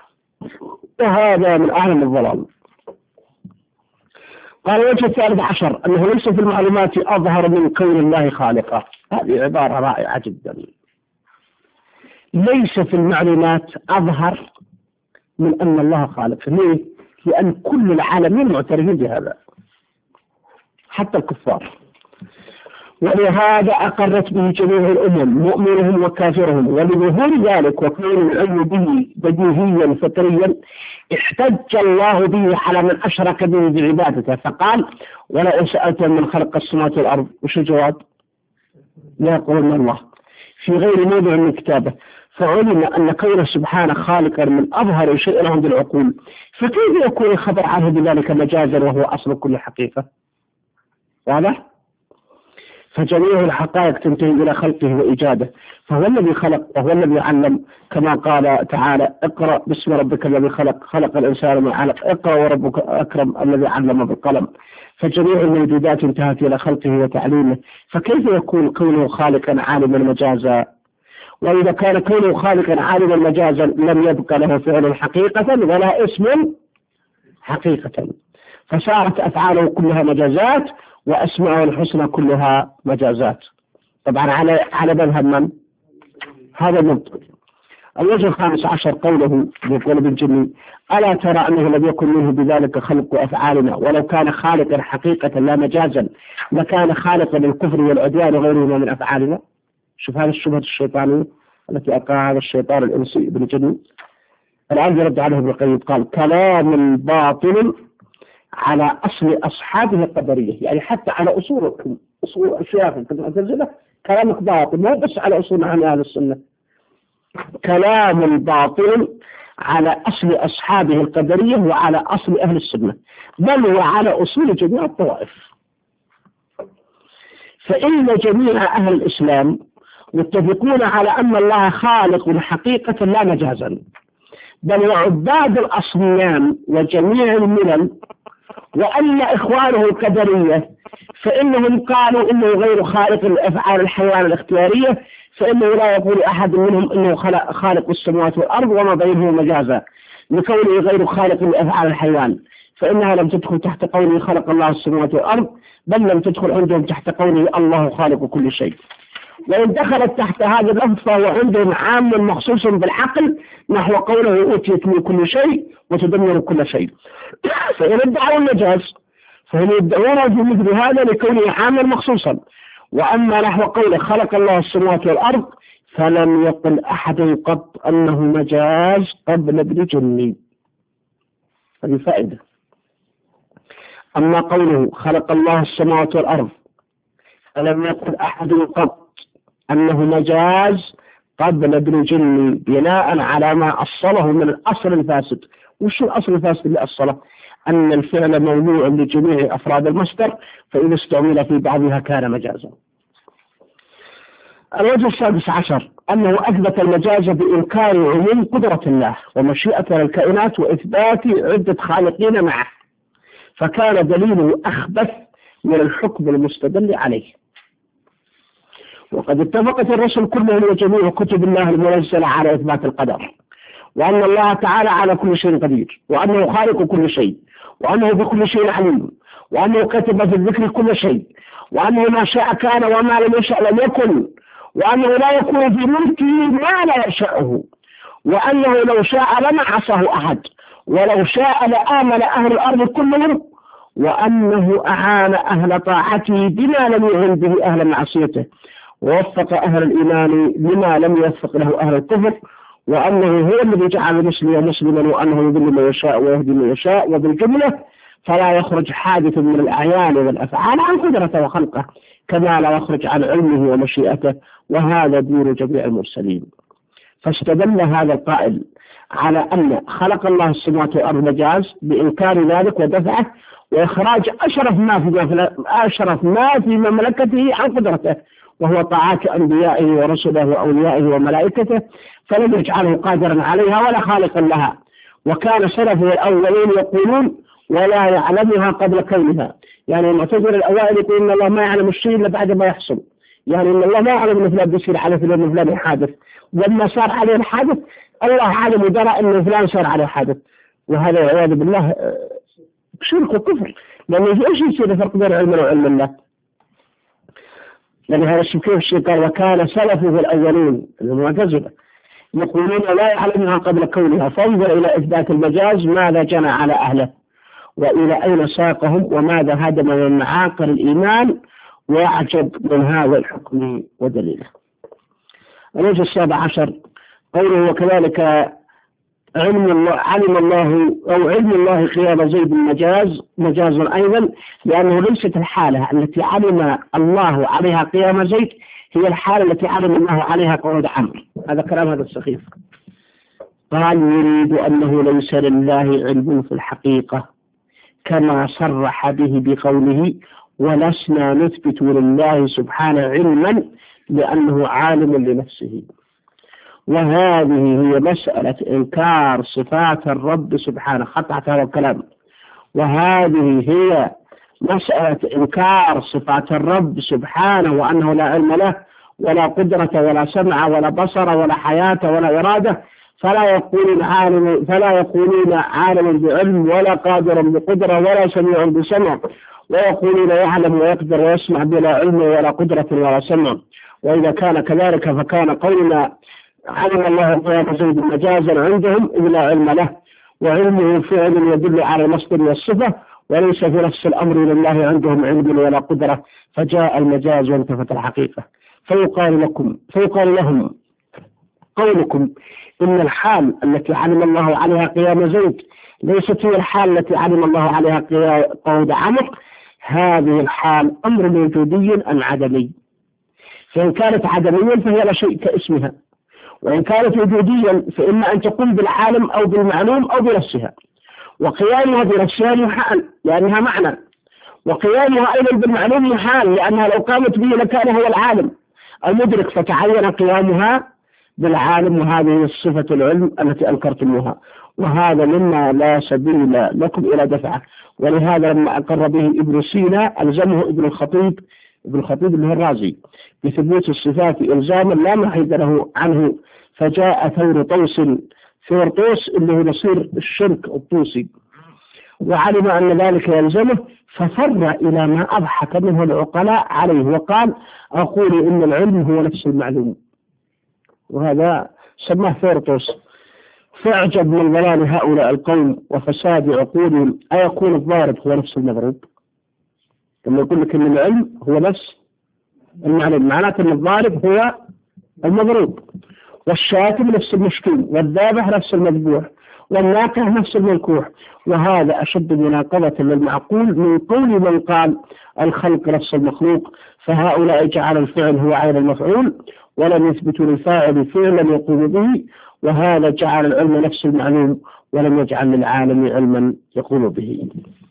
وهذا من أعلم الضلال. قال الوجه الثالث عشر أنه ليس في المعلومات أظهر من كون الله خالقا. هذه عبارة رائعة جدا. ليس في المعلومات أظهر من أن الله خالق. ليه؟ لأن كل العالمين معترفين بهذا حتى الكفار، ولهذا أقرت به جميع الأمم مؤمنهم وكافرهم. ولظهور ذلك وكون العلم به بديهيا فطريا احتج الله به على من أشرك به بعبادته فقال ولا سألت من خلق السماوات والأرض. وش الجواب؟ لا يقولون الله في غير موضع من كتابه. فعلم أن كونه سبحانه خالقا من أظهر شيء عند العقول، فكيف يكون الخبر عنه بذلك مجازا وهو أصل كل حقيقة؟ واضح؟ فجميع الحقائق تنتهي إلى خلقه وإيجاده، فهو الذي خلق وهو الذي علم كما قال تعالى اقرأ باسم ربك الذي خلق خلق الإنسان من علق اقرأ وربك أكرم الذي علم بالقلم. فجميع الموجودات انتهت إلى خلقه وتعليمه، فكيف يكون كونه خالقا عالما مجازا؟ وإذا كان كونه خالقا عالما مجازا لم يبقى له فعل حقيقة ولا اسم حقيقة، فصارت أفعاله كلها مجازات وأسماءه الحسنى كلها مجازات. طبعا على مذهب من؟ هذا المنطق. الوجه الخامس عشر قوله يقول ابن جني ألا ترى أنه لم يكن منه بذلك خلق أفعالنا ولو كان خالقا حقيقة لا مجازا لكان خالقا للكفر والعدوان وغيرهما من أفعالنا. شوف هذا الشبهة الشيطانية التي ألقاها هذا الشيطان الإنسي ابن جنون. الآن يرد عليه ابن القيم قال كلام باطل على أصل أصحابه القدرية، يعني حتى على أصول الشيخ المعتزلة كلامك باطل، مو بس على أصول عن أهل السنة. كلام باطل على أصل أصحابه القدرية وعلى أصل أهل السنة، بل وعلى أصول جميع الطوائف. فإن جميع أهل الإسلام متفقون على أن الله خالق حقيقة لا مجازا، بل وعباد الأصنام وجميع الملل، وأن إخوانه القدرية فإنهم قالوا إنه غير خالق الأفعال الحيوان الاختيارية، فإنه لا يقول أحد منهم إنه خالق السماوات والأرض وما بينهما مجازا لكونه غير خالق الأفعال الحيوان، فإنها لم تدخل تحت قوله خلق الله السماوات والأرض، بل لم تدخل عندهم تحت قوله الله خالق كل شيء. وإن دخلت تحت هذا اللفظ فهو عندهم عام مخصوص بالعقل نحو قوله أوتيت من كل شيء وتدمر كل شيء. فإن ادعوا المجاز فهم يدعون في مثل هذا لكونه عاما مخصوصا. وأما نحو قوله خلق الله السماوات والأرض فلم يقل أحد قط أنه مجاز قبل ابن جني. هذه فائدة. أما قوله خلق الله السماوات والأرض فلم يقل أحد قط أنه مجاز قبل ابن جني بناء على ما أصله من الأصل الفاسد. وش الأصل الفاسد اللي أصله؟ أن الفعل ممنوع لجميع أفراد المصدر، فإذا استعمل في بعضها كان مجازا. الوجه السادس عشر أنه أثبت المجاز بإنكار عموم قدرة الله ومشيئة الكائنات وإثبات عدة خالقين معه، فكان دليله أخبث من الحكم المستدل عليه. وقد اتفقت الرسل كلهم وجميع كتب الله المنزلة على إثبات القدر، وأن الله تعالى على كل شيء قدير، وأنه خالق كل شيء، وأنه بكل شيء عليم، وأنه كتب في الذكر كل شيء، وأنه ما شاء كان وما لم يشاء لم يكن، وأنه لا يكون في ملكه ما لا يشاءه، وأنه لو شاء لما عصاه أحد، ولو شاء لآمن أهل الأرض كلهم، وأنه أعان أهل طاعته بما لم يعن به أهل معصيته، ووفق أهل الإيمان لما لم يوفق له أهل الكفر، وأنه هو الذي جعل المسلم مسلما، وأنه يضل من يشاء ويهدي من يشاء. وبالجملة فلا يخرج حادث من الأعيان والأفعال عن قدرته وخلقه، كما لا يخرج عن علمه ومشيئته، وهذا دين جميع المرسلين. فاستدل هذا القائل على أن خلق الله السماوات والأرض مجاز بإنكار ذلك ودفعه وإخراج أشرف ما في مملكته عن قدرته، وهو طاعات أنبيائه ورسله وأوليائه وملائكته، فلم يجعله قادرا عليها ولا خالقا لها. وكان سلفه الأولين يقولون ولا يعلمها قبل كونها، يعني المعتزلة الأوائل يقولون إن الله ما يعلم الشيء إلا بعد ما يحصل، يعني إن الله ما يعلم إن فلان بيصير على فلان إن فلان حادث، لما صار عليه الحادث الله عالم ودرى إن فلان صار عليه حادث. وهذا والعياذ بالله شرك وكفر، لأنه إيش يصير فرق بين علم وعلم الله؟ لأن هذا الشيء قال وكان سلفه الأولين المعتزلة يقولون لا يعلمها قبل كونها، فانظر إلى إثبات المجاز ماذا جنى على أهله، وإلى أين ساقهم، وماذا هدم من معاقل الإيمان، وأعجب من هذا الحكم ودليله. الوجه السابع عشر قوله وكذلك علم الله قيام زيد مجاز أيضا، لأنه ليست الحالة التي علم الله عليها قيام زيد هي الحالة التي علم الله عليها قعود عمرو. هذا كلام هذا السخيف. قال يريد أنه ليس لله علم في الحقيقة كما صرح به بقوله ولسنا نثبت لله سبحانه علما لأنه عالم لنفسه. وهذه هي مسألة إنكار صفات الرب سبحانه، خطأت هذا الكلام. وهذه هي مسألة إنكار صفات الرب سبحانه، وأنه لا علم له ولا قدرة ولا سمع ولا بصر ولا حياة ولا إرادة، فلا يقولون عالم بعلم ولا قادر بقدرة ولا سميع بسمع، ويقولون يعلم ويقدر ويسمع بلا علم ولا قدرة ولا سمع. وإذا كان كذلك فكان قولنا علم الله قيام زيد مجازا عندهم إذ لا علم له، وعلمه فعل يدل على المصدر والصفة، وليس في نفس الأمر لله عندهم علم ولا قدرة، فجاء المجاز وانتفت الحقيقة. فيقال لهم قولكم إن الحال التي علم الله عليها قيام زيد ليست هي الحال التي علم الله عليها قعود عمرو، هذه الحال أمر وجودي أم عدمي؟ فإن كانت عدميا فهي لا شيء كاسمها، وإن كانت وجوديا فإما أن تقوم بالعالم أو بالمعلوم أو بنفسها، وقيامها بنفسها محال لأنها معنى، وقيامها أيضا بالمعلوم محال لأنها لو قامت به لكان هو العالم المدرك، فتعين قيامها بالعالم، وهذه صفة العلم التي أنكرتموها، وهذا مما لا سبيل لكم إلى دفعه. ولهذا لما أقر به ابن سينا ألزمه ابن الخطيب اللي هو الرازي بثبوت الصفات إلزاما لا محيد له عنه، فجاء ثور طوس اللي هو نصير الشرك الطوسي، وعلم أن ذلك يلزمه ففر إلى ما أضحك منه العقلاء عليه، وقال أقول إن العلم هو نفس المعلوم، وهذا سماه ثورطوس. فأعجب من ضلال هؤلاء القوم وفساد عقولهم، أيكون الضارب هو نفس المضروب؟ لما يقول لك إن العلم هو نفس المعلوم معناته أن الضارب هو المضروب، والشاتم نفس المشتوم، والذابح نفس المذبوح، والناكح نفس المنكوح، وهذا أشد مناقضة للمعقول من قول من قال الخلق نفس المخلوق. فهؤلاء جعل الفعل هو عين المفعول ولم يثبتوا للفاعل فعلا يقوم به، وهذا جعل العلم نفس المعلوم ولم يجعل للعالم علما يقوم به.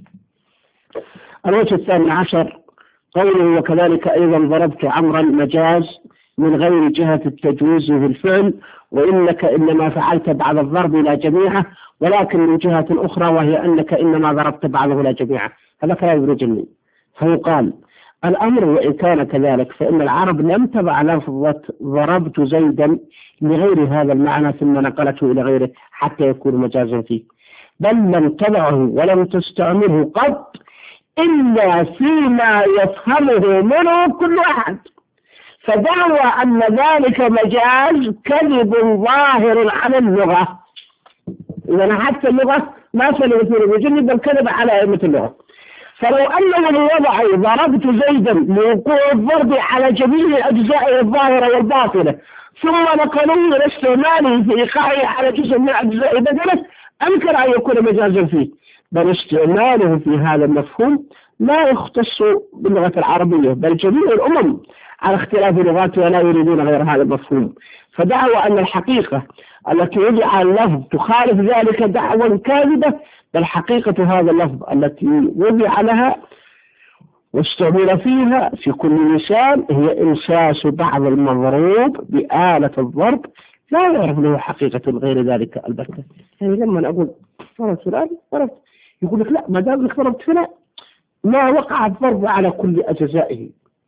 الوجه 12 قوله وكذلك أيضا ضربت عمرا مجاز من غير جهة التجويز في الفعل، وإنك إنما فعلت بعض الضرب لا جميعه، ولكن من جهة أخرى وهي أنك إنما ضربت بعضه لا جميعه. هذا كلام ابن جني. فيقال الأمر وإن كان كذلك فإن العرب لم تبع لفظة ضربت زيدا لغير هذا المعنى ثم نقلته إلى غيره حتى يكون مجازا فيه، بل لم تبعه ولم تستعمله قط إلا فيما يفهمه منه كل أحد، فدعوى أن ذلك مجاز كذب ظاهر على اللغة. إذا حتى اللغة ما سلمت من الجن بل كذب على أئمة اللغة. فلو أنه وضع ضربت زيدا لوقوع الضرب على جميع أجزائه الظاهرة والباطنة ثم نقلوه إلى استعماله في إيقاعه على جزء من أجزاء بدنه أنكر أن يكون مجازا فيه، بل استعماله في هذا المفهوم لا يختص باللغة العربية بل جميع الأمم على اختلاف لغاتها لا يريدون غير هذا المفهوم. فدعوى أن الحقيقة التي وضع اللفظ تخالف ذلك دعوى كاذبة، بل حقيقة هذا اللفظ التي وضع لها واستعمل فيها في كل لسان هي إنساس بعض المضروب بآلة الضرب لا يعرف له حقيقة غير ذلك البتة. يعني لما أقول ضربت فلان ضربت يقول لك لا ما دام لك ضربت فلان ما وقع الضرب على كل أجزائه.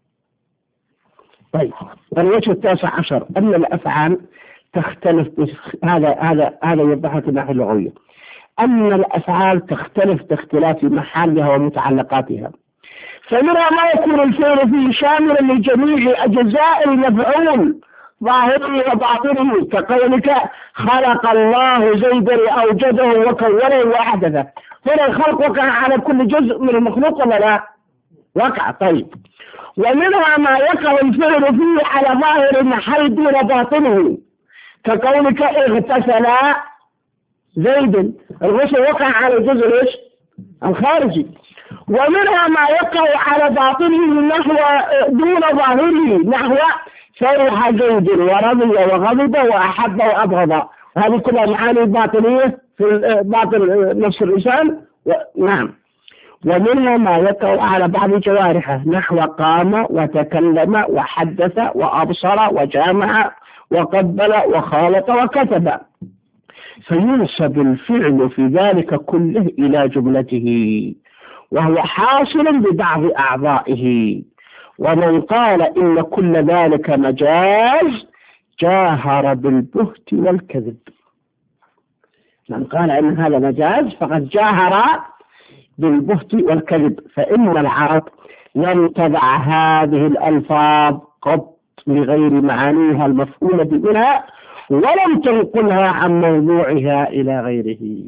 طيب الوجه 19 أن الأفعال تختلف. هذا يوضحها الناحية اللغوية أن الأفعال تختلف باختلاف محلها ومتعلقاتها، فمنها ما يكون الفعل فيه شاملا لجميع أجزاء المفعول ظاهره وباطنه، كقولك خلق الله زيدا أوجده وكونه وأحدثه. هنا الخلق وقع على كل جزء من المخلوق ولا لا؟ وقع. طيب ومنها ما يقع الفعل فيه على ظاهر المحل دون باطنه، كقولك اغتسل زيد، الغسل وقع على الجزء ايش؟ الخارجي. ومنها ما يقع على باطنه نحو دون ظاهره، نحو فرح زيد ورضي وغضب وأحب وأبغض، هذه كلها معاني باطنية في باطن نفس الإنسان. نعم. ومنها ما يقع على بعض جوارحه نحو قام وتكلم وحدث وأبصر وجامع وقبل وخالط وكتب، فينسب الفعل في ذلك كله إلى جملته وهو حاصل ببعض أعضائه. ومن قال إن كل ذلك مجاز جاهر بالبهت والكذب. من قال إن هذا مجاز فقد جاهر بالبهت والكذب، فإن العرب لم تضع هذه الألفاظ قط لغير معانيها المفهومة منها ولم تنقلها عن موضوعها إلى غيره.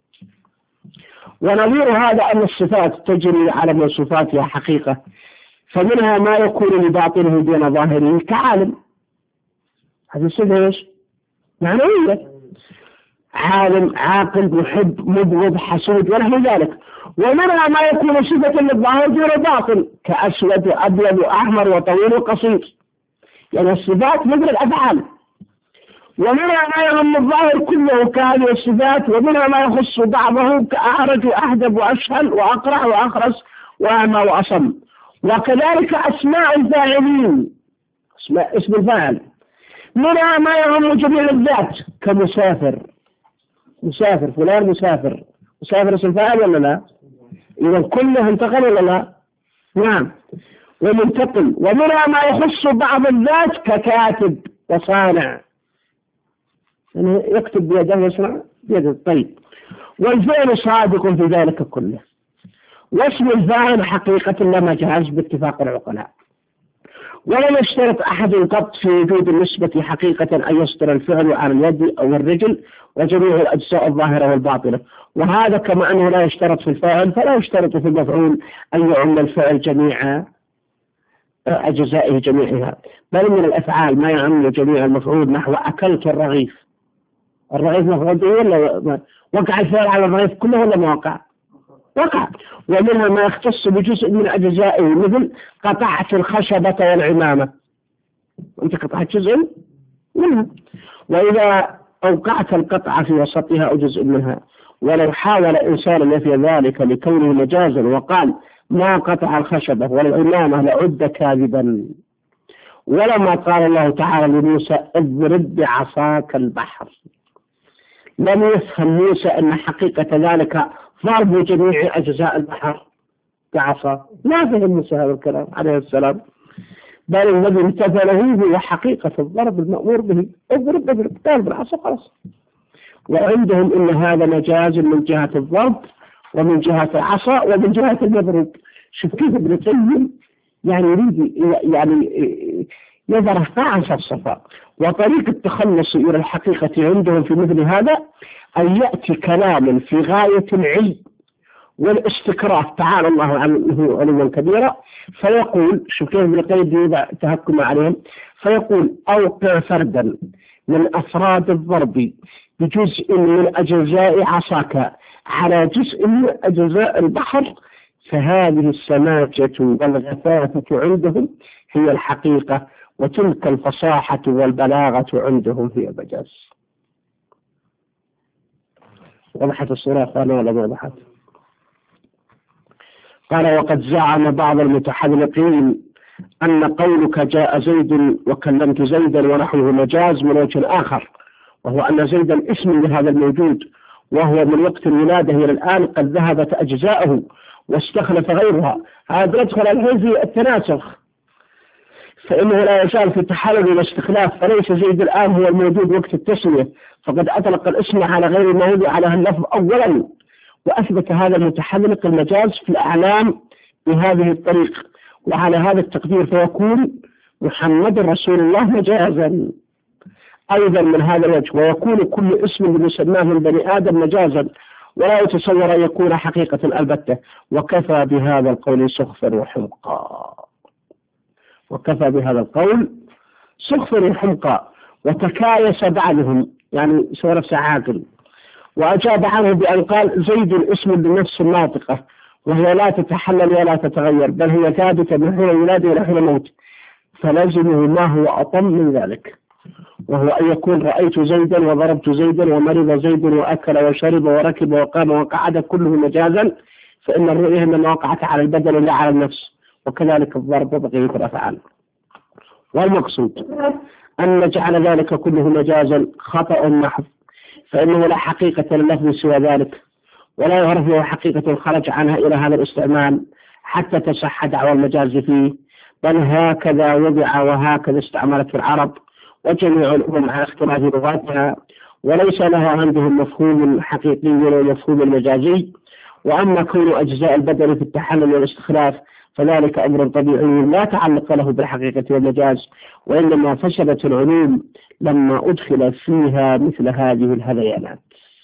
ونظير هذا أن الصفات تجري على موصوفاتها حقيقة، فمنها ما يكون لباطنه دون ظاهره كعالم، هذه صفة ايش؟ معنوية، عالم عاقل محب مبغض حسود ونحو ذلك. ومنها ما يكون صفة للظاهر دون باطن كأسود وأبيض وأحمر وطويل وقصير، يعني الصفات مثل الأفعال. ومنها ما يهم الظاهر كله كهذه الصفات، ومنها ما يخص بعضه كأعرج وأحدب وأشهل وأقرع وأخرس وأعمى وأصم. وكذلك أسماء الفاعلين، اسم الفاعل. منها ما يهم جميع الذات كمسافر، مسافر فلان مسافر، مسافر اسم فاعل ولا لا؟ إذا كله انتقل ولا لا؟ نعم. ومنتقل. ومنها ما يخص بعض الذات ككاتب وصانع، يعني يكتب بيده ويصنع بيده. طيب، والفعل صادق في ذلك كله. واسم الفاعل حقيقة لا مجاز باتفاق العقلاء. ولم يشترط أحد قط في وجود النسبة حقيقة أن يصدر الفعل على اليد أو الرجل وجميع الأجزاء الظاهرة والباطنة. وهذا كما أنه لا يشترط في الفاعل فلا يشترط في المفعول أن يعم الفعل جميع أجزائه جميعها، بل من الأفعال ما يعم جميع المفعول، نحو أكلت الرغيف. الرغيف مفعول به ولا وقع الفعل على الرغيف كله ولا ما وقع؟ وقع. ومنها ما يختص بجزء من أجزائه، مثل قطعت الخشبة والعمامة، أنت قطعت جزء منها. وإذا أوقعت القطعة في وسطها أو جزء منها، ولو حاول إنسان نفي ذلك لكونه مجازا وقال ما قطع الخشبة والعمامة لعد كاذبا. ولما قال الله تعالى لموسى اضرب بعصاك البحر، لم يفهم موسى أن حقيقة ذلك ضرب جميع أجزاء البحر بعصا. ما فهم موسى هذا الكلام عليه السلام، بل الذي امتثله هو حقيقة الضرب المأمور به، اضرب بالعصا خلاص. وعندهم إن هذا مجاز من جهة الضرب ومن جهة العصا ومن جهة المضروب. شوف كيف ابن القيم يعني يريد يعني يظهر قاعا الصفاء. وطريق التخلص إلى الحقيقة عندهم في مثل هذا أن يأتي كلام في غاية العلم والاستكراف تعالى الله عنه علوا كبيرا، فيقول شوف كيف ابن القيم يضع تهكم عليهم، فيقول أوقع فردا من أفراد الضرب بجزء من أجزاء عصاك على جزء من أجزاء البحر، فهذه السماجة والغثاثة عندهم هي الحقيقة، وتلك الفصاحة والبلاغة عندهم هي المجاز. وضحت الصورة أخوانا ولا ما وضحت؟ قال وقد زعم بعض المتحذلقين أن قولك جاء زيد وكلمت زيدا ونحوه مجاز من وجه آخر، وهو أن زيدا اسم لهذا الموجود، وهو من وقت الولادة إلى الآن قد ذهبت أجزاؤه واستخلف غيرها. هذا يدخل الحين في التناسخ، فإنه لا يزال في تحلل واستخلاف، فليس زيد الآن هو الموجود وقت التسمية، فقد أطلق الاسم على غير الموضوع على اللفظ أولا. وأثبت هذا المتحلق المجاز في الأعلام بهذه الطريق، وعلى هذا التقدير فيكون محمد رسول الله مجازا أيضا من هذا الوجه، ويكون كل اسم بمسماه من بني آدم مجازا، ولا يتصور أن يكون حقيقة البتة. وكفى بهذا القول سخفا وحمقا، وكفى بهذا القول سخفا وحمقا. وتكايس بعضهم يعني سوى نفسه عاقل، وأجاب عنه بأن قال زيد اسم لنفس الناطقة، وهي لا تتحلل ولا تتغير، بل هي ثابتة من حين الولادة إلى حين الموت، فلازمه ما هو أطم من ذلك، وهو أن يكون رأيت زيدا وضربت زيدا ومرض زيد وأكل وشرب وركب وقام وقعد كله مجازا، فإن الرؤية إنما وقعت على البدن لا على النفس، وكذلك الضرب وبقية الأفعال. والمقصود أن نجعل ذلك كله مجازا خطأ محض، فإنه لا حقيقة لللفظ سوى ذلك، ولا يعرف له حقيقة خرج عنها إلى هذا الاستعمال حتى تصح دعوى المجاز فيه، بل هكذا وضع وهكذا استعملته العرب وجميع الأمم على اختلاف لغاتها، وليس لها عندهم مفهوم حقيقي ولا مفهوم مجازي. وأما كون أجزاء البدن في التحلل والاستخلاف فذلك أمر طبيعي لا تعلق له بالحقيقة والمجاز، وإنما فشلت العلوم لما أدخل فيها مثل هذه الهذيانات.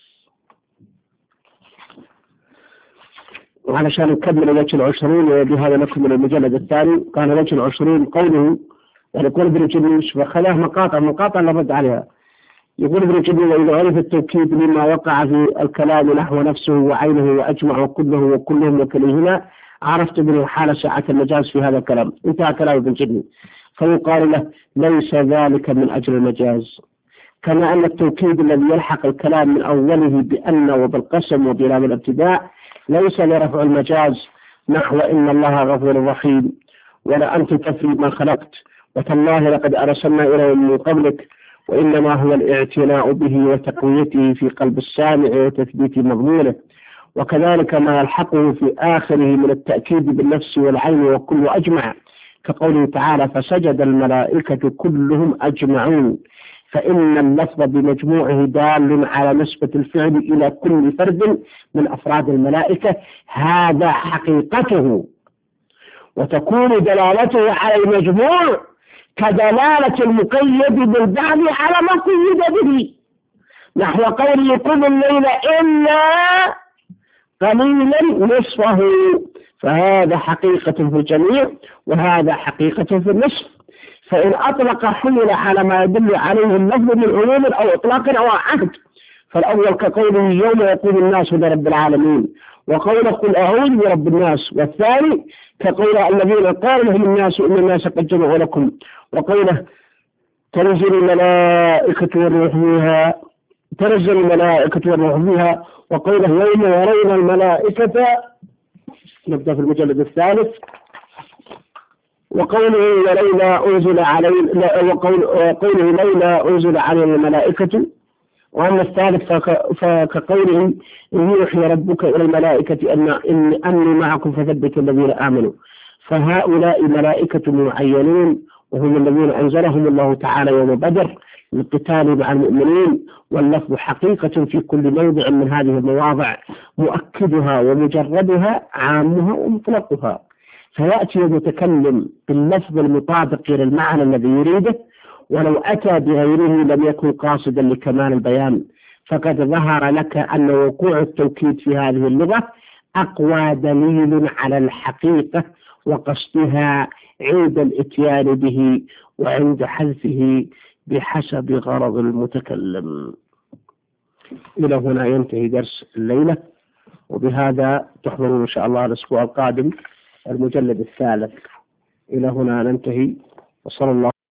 وعلشان نكمل وجه العشرون، وبهذا نكمل المجلد الثاني. كان وجه العشرون قوله يعني كل ابن جنيش، وخلاه مقاطع نرد عليها، يقول ابن جدي: وإذا عرف التوكيد مما وقع في الكلام نحو نفسه وعينه وأجمع وكله وكلهم وكليهما عرفت من حال ساعة المجاز في هذا الكلام. انتهى كلام ابن جدي. فيقال له: ليس ذلك من أجل المجاز، كما أن التوكيد الذي يلحق الكلام من أوله بأن وبالقسم وبلام الابتداء ليس لرفع المجاز نحو إن الله غفور رحيم، ولا أنت تفري ما خلقت، وتالله لقد أرسلنا إلى من قبلك، وإنما هو الاعتناء به وتقويته في قلب السامع وتثبيت مضمونه. وكذلك ما يلحقه في آخره من التأكيد بالنفس والعين وكل أجمع، كقوله تعالى: فسجد الملائكة كلهم أجمعون، فإن اللفظ بمجموعه دال على نسبة الفعل إلى كل فرد من أفراد الملائكة، هذا حقيقته، وتكون دلالته على المجموع كدلالة المقيد بالبعض على ما قيد به، نحو قوله: قم الليل إلا قليلا نصفه، فهذا حقيقة في الجميع وهذا حقيقة في النصف، فإن أطلق حمل على ما يدل عليه اللفظ من عموم أو إطلاق أو عهد، فالأول كقوله: يوم يقول الناس لرب العالمين، وقوله: قل أعوذ برب الناس، والثاني كقوله: الذين قال لهم الناس إن الناس قد جمعوا لكم، وقوله: تنزل الملائكة والروح فيها، وقوله: يوم يرون الملائكة، نبدأ في المجلد الثالث، وقوله: ليلى أنزل علينا، وقوله: ليلى أنزل علينا الملائكة. وأما الثالث فكقوله: إن يوحي ربك إلى الملائكة أني معكم فثبتوا الذين آمنوا، فهؤلاء ملائكة معينون، وهم الذين أنزلهم الله تعالى يوم بدر للقتال مع المؤمنين، واللفظ حقيقة في كل موضع من هذه المواضع، مؤكدها ومجردها عامها ومطلقها، فيأتي المتكلم باللفظ المطابق للمعنى الذي يريده، ولو أتى بغيره لم يكن قاصدا لكمال البيان. فقد ظهر لك أن وقوع التوكيد في هذه اللغة أقوى دليل على الحقيقة وقصدها عند الإتيان به وعند حذفه بحسب غرض المتكلم. إلى هنا ينتهي درس الليلة، وبهذا تحضرون إن شاء الله الأسبوع القادم المجلد الثالث. إلى هنا ننتهي، وصلى الله